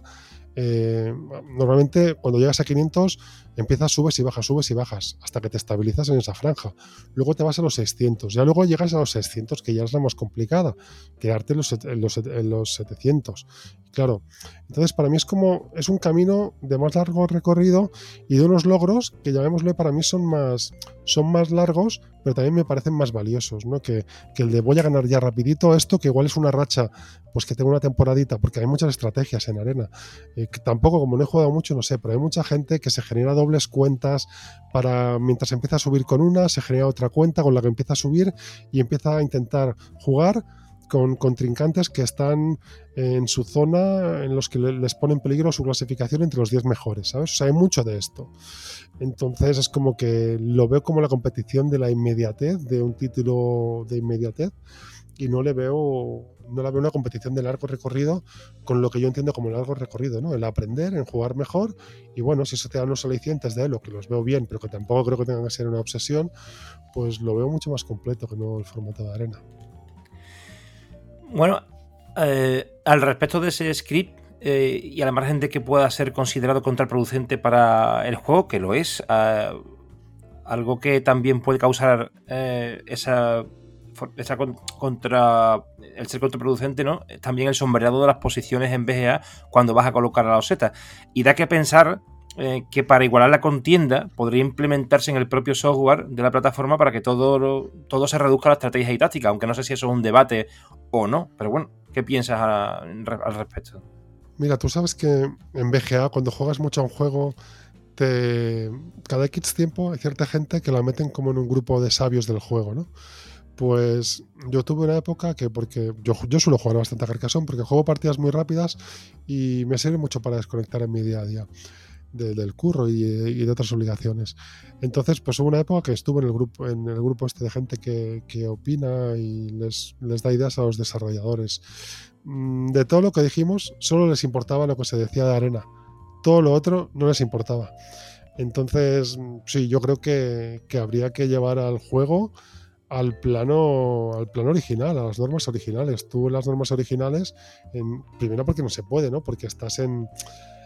Speaker 2: normalmente cuando llegas a 500 empiezas, subes y bajas hasta que te estabilizas en esa franja, luego te vas a los 600, ya luego llegas a los 600, que ya es la más complicada, quedarte en los 700, claro. Entonces para mí es un camino de más largo recorrido y de unos logros que, llamémosle, para mí son más largos, pero también me parecen más valiosos, ¿no? Que el de voy a ganar ya rapidito esto, que igual es una racha, pues que tengo una temporadita, porque hay muchas estrategias en arena, que tampoco, como no he jugado mucho, no sé, pero hay mucha gente que se genera dobles cuentas para, mientras empieza a subir con una, se genera otra cuenta con la que empieza a subir y empieza a intentar jugar con contrincantes que están en su zona, en los que les pone en peligro su clasificación entre los 10 mejores, ¿sabes? O sea, hay mucho de esto. Entonces es como que lo veo como la competición de la inmediatez, de un título de inmediatez, y no la veo una competición de largo recorrido, con lo que yo entiendo como largo recorrido, ¿no? El aprender, en jugar mejor, y bueno, si eso te da unos alicientes de lo que los veo bien, pero que tampoco creo que tengan que ser una obsesión, pues lo veo mucho más completo que no el formato de arena.
Speaker 1: Bueno, al respecto de ese script, y al margen de que pueda ser considerado contraproducente para el juego, que lo es, algo que también puede causar el ser contraproducente, ¿no? También el sombreado de las posiciones en BGA cuando vas a colocar a la loseta. Y da que pensar que para igualar la contienda podría implementarse en el propio software de la plataforma para que todo se reduzca a la estrategia y táctica, aunque no sé si eso es un debate o no, pero bueno, ¿qué piensas al respecto?
Speaker 2: Mira, tú sabes que en BGA, cuando juegas mucho a un juego, cada X tiempo hay cierta gente que la meten como en un grupo de sabios del juego, ¿no? Pues yo tuve una época que, porque yo suelo jugar bastante a Carcassonne porque juego partidas muy rápidas y me sirve mucho para desconectar en mi día a día del curro y de otras obligaciones. Entonces, pues hubo una época que estuve en el grupo este de gente que opina y les da ideas a los desarrolladores. De todo lo que dijimos, solo les importaba lo que se decía de arena. Todo lo otro no les importaba. Entonces, sí, yo creo que habría que llevar al juego al plano original, a las normas originales. Tú, las normas originales, primero porque no se puede, ¿no? Porque estás en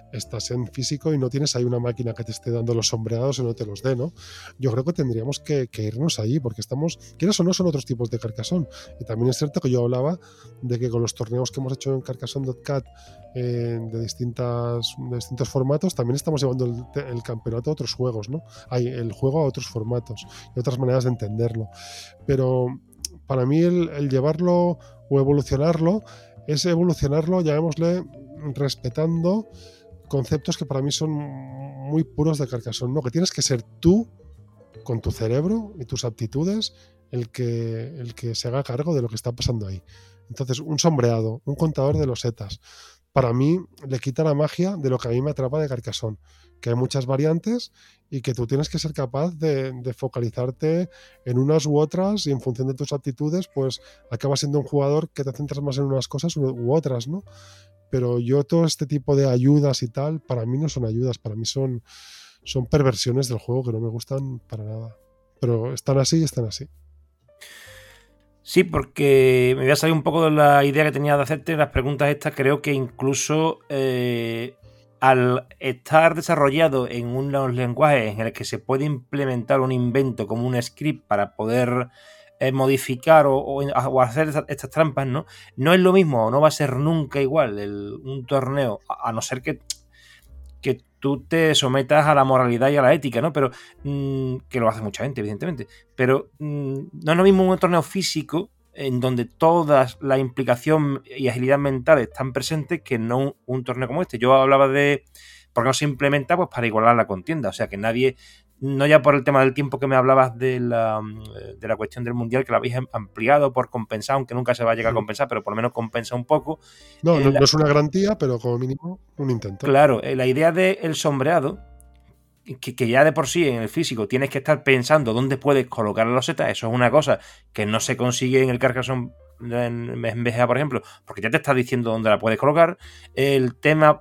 Speaker 2: estás en físico y no tienes ahí una máquina que te esté dando los sombreados y no te los dé, ¿no? Yo creo que tendríamos que irnos ahí, porque quieras o no, son otros tipos de Carcassonne. Y también es cierto que yo hablaba de que con los torneos que hemos hecho en Carcassonne.cat de distintos formatos, también estamos llevando el campeonato a otros juegos, ¿no? El juego a otros formatos y otras maneras de entenderlo. Pero para mí el llevarlo o evolucionarlo es evolucionarlo, llamémosle, respetando conceptos que para mí son muy puros de Carcassonne, ¿no? Que tienes que ser tú, con tu cerebro y tus aptitudes, el que se haga cargo de lo que está pasando ahí. Entonces, un sombreado, un contador de losetas, para mí le quita la magia de lo que a mí me atrapa de Carcassonne, que hay muchas variantes y que tú tienes que ser capaz de focalizarte en unas u otras, y en función de tus aptitudes, pues acabas siendo un jugador que te centras más en unas cosas u otras, ¿no? Pero yo todo este tipo de ayudas y tal, para mí no son ayudas, para mí son perversiones del juego que no me gustan para nada. Pero están así y están así.
Speaker 1: Sí, porque me voy a salir un poco de la idea que tenía de hacerte las preguntas estas. Creo que incluso al estar desarrollado en unos lenguajes en el que se puede implementar un invento como un script para poder modificar o hacer estas trampas, ¿no? No es lo mismo, no va a ser nunca igual un torneo, a no ser que tú te sometas a la moralidad y a la ética, ¿no? Pero que lo hace mucha gente, evidentemente. Pero no es lo mismo un torneo físico en donde toda la implicación y agilidad mental están presentes que no un torneo como este. Yo hablaba de por qué no se implementa, pues para igualar la contienda. O sea, que nadie, no ya por el tema del tiempo que me hablabas de la cuestión del mundial, que la habéis ampliado por compensar, aunque nunca se va a llegar a compensar, pero por lo menos compensa un poco.
Speaker 2: No es una garantía, pero como mínimo un intento.
Speaker 1: Claro, la idea del sombreado, que ya de por sí en el físico tienes que estar pensando dónde puedes colocar la loseta, eso es una cosa que no se consigue en el Carcassonne en BGA, por ejemplo, porque ya te está diciendo dónde la puedes colocar. El tema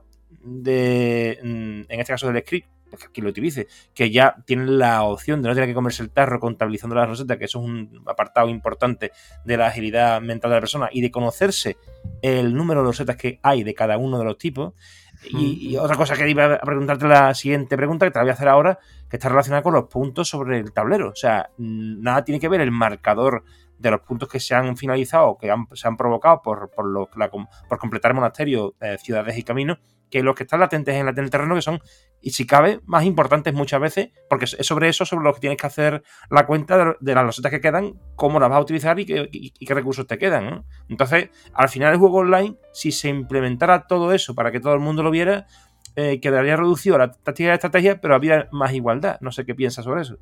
Speaker 1: en este caso del script, pues que aquí lo utilice, que ya tienen la opción de no tener que comerse el tarro contabilizando las losetas, que eso es un apartado importante de la agilidad mental de la persona, y de conocerse el número de losetas que hay de cada uno de los tipos. Y otra cosa que iba a preguntarte, la siguiente pregunta, que te la voy a hacer ahora, que está relacionada con los puntos sobre el tablero. O sea, nada tiene que ver el marcador de los puntos que se han finalizado o que se han provocado por completar monasterios, ciudades y caminos, que los que están latentes en el terreno, que son, y si cabe, más importantes muchas veces, porque es sobre eso sobre lo que tienes que hacer la cuenta de las losetas que quedan, cómo las vas a utilizar y qué recursos te quedan, ¿no? Entonces, al final el juego online, si se implementara todo eso para que todo el mundo lo viera, quedaría reducido a la táctica de estrategia, pero habría más igualdad. No sé qué piensas sobre eso.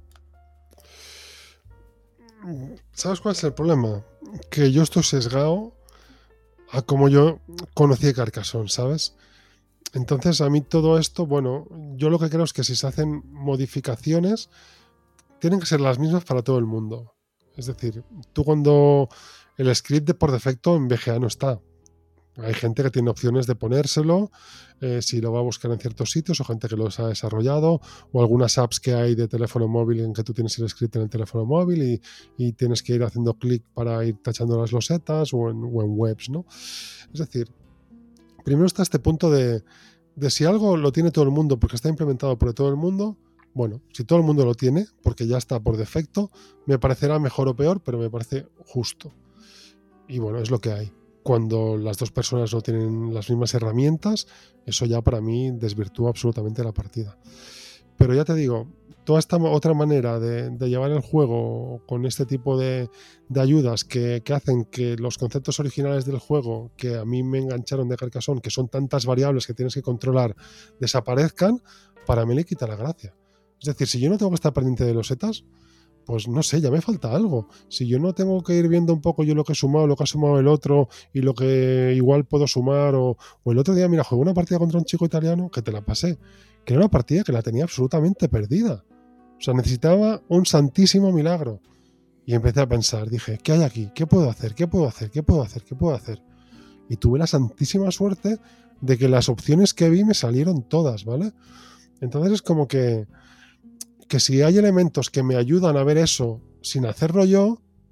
Speaker 2: ¿Sabes cuál es el problema? Que yo estoy sesgado a como yo conocí Carcassonne, ¿sabes? Entonces a mí todo esto, bueno, yo lo que creo es que si se hacen modificaciones, tienen que ser las mismas para todo el mundo. Es decir, tú cuando el script de por defecto en BGA no está. Hay gente que tiene opciones de ponérselo, si lo va a buscar en ciertos sitios, o gente que los ha desarrollado, o algunas apps que hay de teléfono móvil en que tú tienes el script en el teléfono móvil y tienes que ir haciendo clic para ir tachando las losetas, o en webs, ¿no? Es decir, primero está este punto de si algo lo tiene todo el mundo porque está implementado por todo el mundo, bueno, si todo el mundo lo tiene porque ya está por defecto, me parecerá mejor o peor, pero me parece justo. Y bueno, es lo que hay. Cuando las dos personas no tienen las mismas herramientas, eso ya para mí desvirtúa absolutamente la partida. Pero ya te digo, toda esta otra manera de llevar el juego con este tipo de ayudas que hacen que los conceptos originales del juego, que a mí me engancharon de Carcassonne, que son tantas variables que tienes que controlar, desaparezcan, para mí le quita la gracia. Es decir, si yo no tengo que estar pendiente de losetas, pues no sé, ya me falta algo. Si yo no tengo que ir viendo un poco yo lo que he sumado, lo que ha sumado el otro y lo que igual puedo sumar, o el otro día, mira, jugué una partida contra un chico italiano que te la pasé, que era una partida que la tenía absolutamente perdida. O sea, necesitaba un santísimo milagro. Y empecé a pensar, dije, ¿qué hay aquí? ¿Qué puedo hacer? ¿Qué puedo hacer? ¿Qué puedo hacer? ¿Qué puedo hacer? Y tuve la santísima suerte de que las opciones que vi me salieron todas, ¿vale? Entonces es como que si hay elementos que me ayudan a ver eso sin hacerlo yo,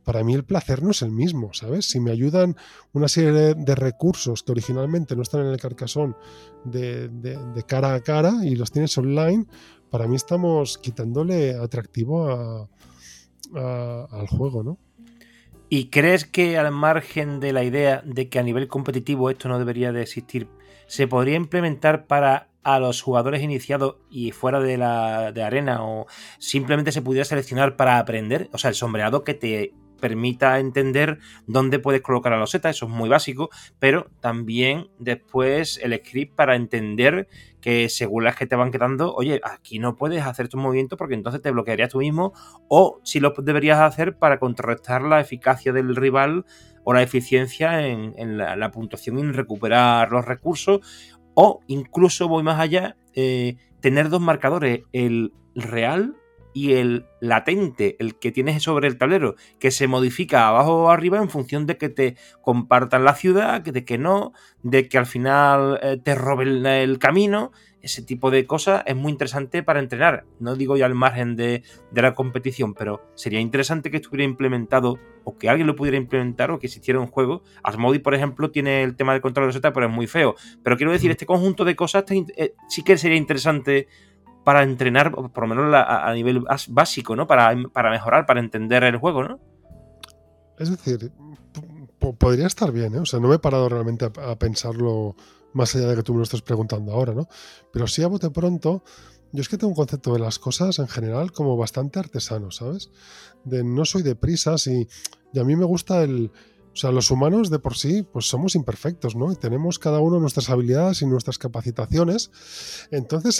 Speaker 2: para mí el placer no es el mismo, ¿sabes? Si me ayudan una serie de recursos que originalmente no están en el Carcassonne de cara a cara y los tienes online, para mí estamos quitándole atractivo al juego, ¿no?
Speaker 1: ¿Y crees que al margen de la idea de que a nivel competitivo esto no debería de existir, se podría implementar para a los jugadores iniciados y fuera de la arena, o simplemente se pudiera seleccionar para aprender? O sea, el sombreado que te permita entender dónde puedes colocar a los setas, eso es muy básico, pero también después el script para entender que según las que te van quedando, oye, aquí no puedes hacer tu movimiento porque entonces te bloquearías tú mismo, o si lo deberías hacer para contrarrestar la eficacia del rival o la eficiencia en la puntuación y en recuperar los recursos, o incluso voy más allá, tener dos marcadores, el real y el latente, el que tienes sobre el tablero, que se modifica abajo o arriba en función de que te compartan la ciudad, de que no, de que al final te roben el camino. Ese tipo de cosas es muy interesante para entrenar. No digo ya al margen de la competición, pero sería interesante que estuviera implementado, o que alguien lo pudiera implementar, o que existiera un juego. Asmodee, por ejemplo, tiene el tema del control de Z, pero es muy feo. Pero quiero decir, este conjunto de cosas sí que sería interesante para entrenar, por lo menos a nivel básico, ¿no? Para mejorar, para entender el juego, ¿no?
Speaker 2: Es decir, podría estar bien, ¿eh? O sea, no me he parado realmente a pensarlo más allá de que tú me lo estés preguntando ahora, ¿no? Pero sí, a bote pronto, yo es que tengo un concepto de las cosas en general como bastante artesano, ¿sabes? No soy de prisas y a mí me gusta o sea, los humanos de por sí, pues somos imperfectos, ¿no? Y tenemos cada uno nuestras habilidades y nuestras capacitaciones. Entonces,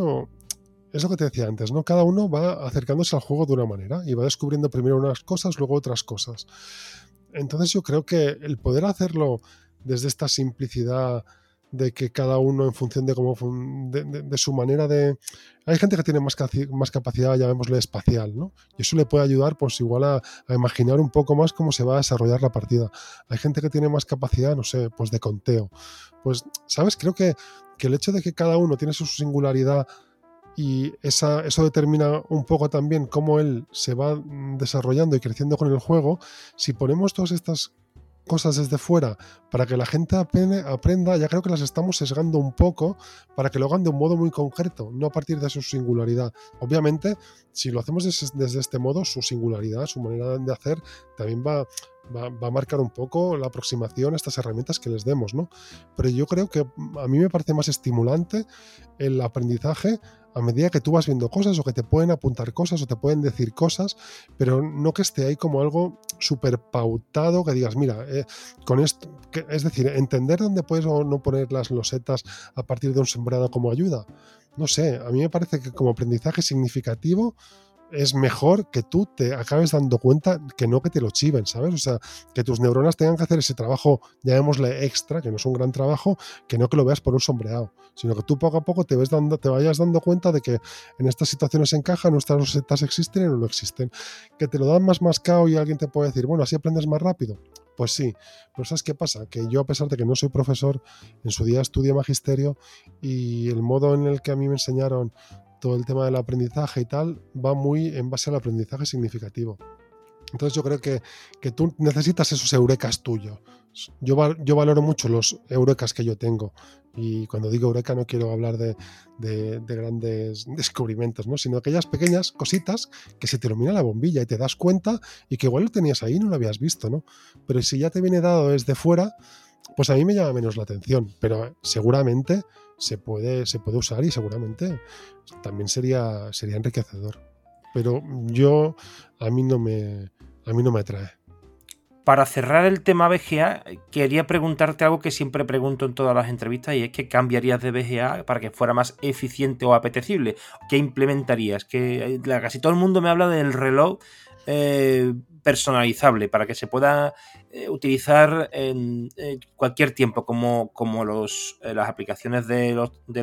Speaker 2: es lo que te decía antes, ¿no? Cada uno va acercándose al juego de una manera y va descubriendo primero unas cosas, luego otras cosas. Entonces yo creo que el poder hacerlo desde esta simplicidad de que cada uno en función de cómo de su manera de... Hay gente que tiene más capacidad, llamémosle espacial, ¿no? Y eso le puede ayudar pues igual a imaginar un poco más cómo se va a desarrollar la partida. Hay gente que tiene más capacidad, no sé, pues de conteo. Pues, ¿sabes? Creo que el hecho de que cada uno tiene su singularidad y eso determina un poco también cómo él se va desarrollando y creciendo con el juego. Si ponemos todas estas cosas desde fuera para que la gente aprenda, ya creo que las estamos sesgando un poco para que lo hagan de un modo muy concreto, no a partir de su singularidad. Obviamente, si lo hacemos desde este modo, su singularidad, su manera de hacer, también va a marcar un poco la aproximación a estas herramientas que les demos, ¿no? Pero yo creo que a mí me parece más estimulante el aprendizaje a medida que tú vas viendo cosas, o que te pueden apuntar cosas o te pueden decir cosas, pero no que esté ahí como algo súper pautado, que digas, mira, con esto, es decir, entender dónde puedes o no poner las losetas a partir de un sembrado como ayuda. No sé, a mí me parece que como aprendizaje significativo es mejor que tú te acabes dando cuenta que no que te lo chiven, ¿sabes? O sea, que tus neuronas tengan que hacer ese trabajo, llamémosle extra, que no es un gran trabajo, que no que lo veas por un sombreado, sino que tú poco a poco te vayas dando cuenta de que en estas situaciones encajan, nuestras rosetas existen o no existen. Que te lo dan más mascado y alguien te puede decir, bueno, así aprendes más rápido. Pues sí, pero ¿sabes qué pasa? Que yo, a pesar de que no soy profesor, en su día estudié magisterio, y el modo en el que a mí me enseñaron todo el tema del aprendizaje y tal, va muy en base al aprendizaje significativo. Entonces yo creo que tú necesitas esos eurekas tuyos. Yo valoro mucho los eurekas que yo tengo. Y cuando digo eureka no quiero hablar de grandes descubrimientos, ¿no? Sino aquellas pequeñas cositas que se te ilumina la bombilla y te das cuenta y que igual lo tenías ahí y no lo habías visto, ¿no? Pero si ya te viene dado desde fuera, pues a mí me llama menos la atención. Pero seguramente se puede usar y seguramente también sería enriquecedor. Pero a mí no me atrae.
Speaker 1: Para cerrar el tema BGA, quería preguntarte algo que siempre pregunto en todas las entrevistas, y es ¿qué cambiarías de BGA para que fuera más eficiente o apetecible? ¿Qué implementarías? Que casi todo el mundo me habla del reloj personalizable para que se pueda utilizar en cualquier tiempo, como las aplicaciones de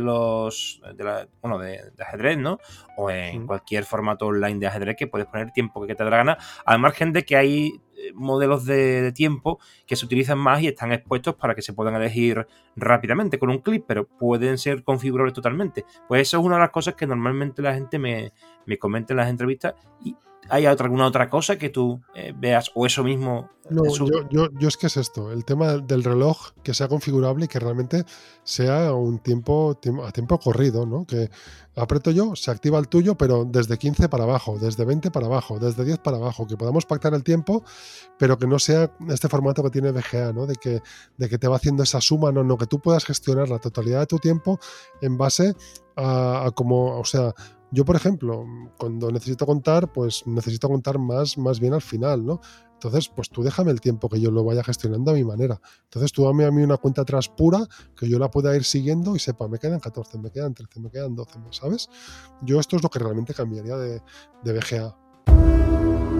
Speaker 1: ajedrez, ¿no? O en cualquier formato online de ajedrez, que puedes poner tiempo que te dé la gana, al margen de que hay modelos de tiempo que se utilizan más y están expuestos para que se puedan elegir rápidamente con un clic, pero pueden ser configurables totalmente. Pues eso es una de las cosas que normalmente la gente me comenta en las entrevistas, y ¿Hay alguna otra cosa que tú veas o eso mismo?
Speaker 2: No, yo es que es esto, el tema del reloj que sea configurable y que realmente sea un a tiempo corrido, ¿no? Que aprieto yo, se activa el tuyo, pero desde 15 para abajo, desde 20 para abajo, desde 10 para abajo, que podamos pactar el tiempo, pero que no sea este formato que tiene VGA, ¿no? De que te va haciendo esa suma, no, que tú puedas gestionar la totalidad de tu tiempo en base a como, o sea, yo, por ejemplo, cuando necesito contar, pues necesito contar más bien al final, ¿no? Entonces, pues tú déjame el tiempo que yo lo vaya gestionando a mi manera. Entonces, tú dame a mí una cuenta atrás pura que yo la pueda ir siguiendo y sepa, me quedan 14, me quedan 13, me quedan 12, ¿sabes? Yo esto es lo que realmente cambiaría de VGA.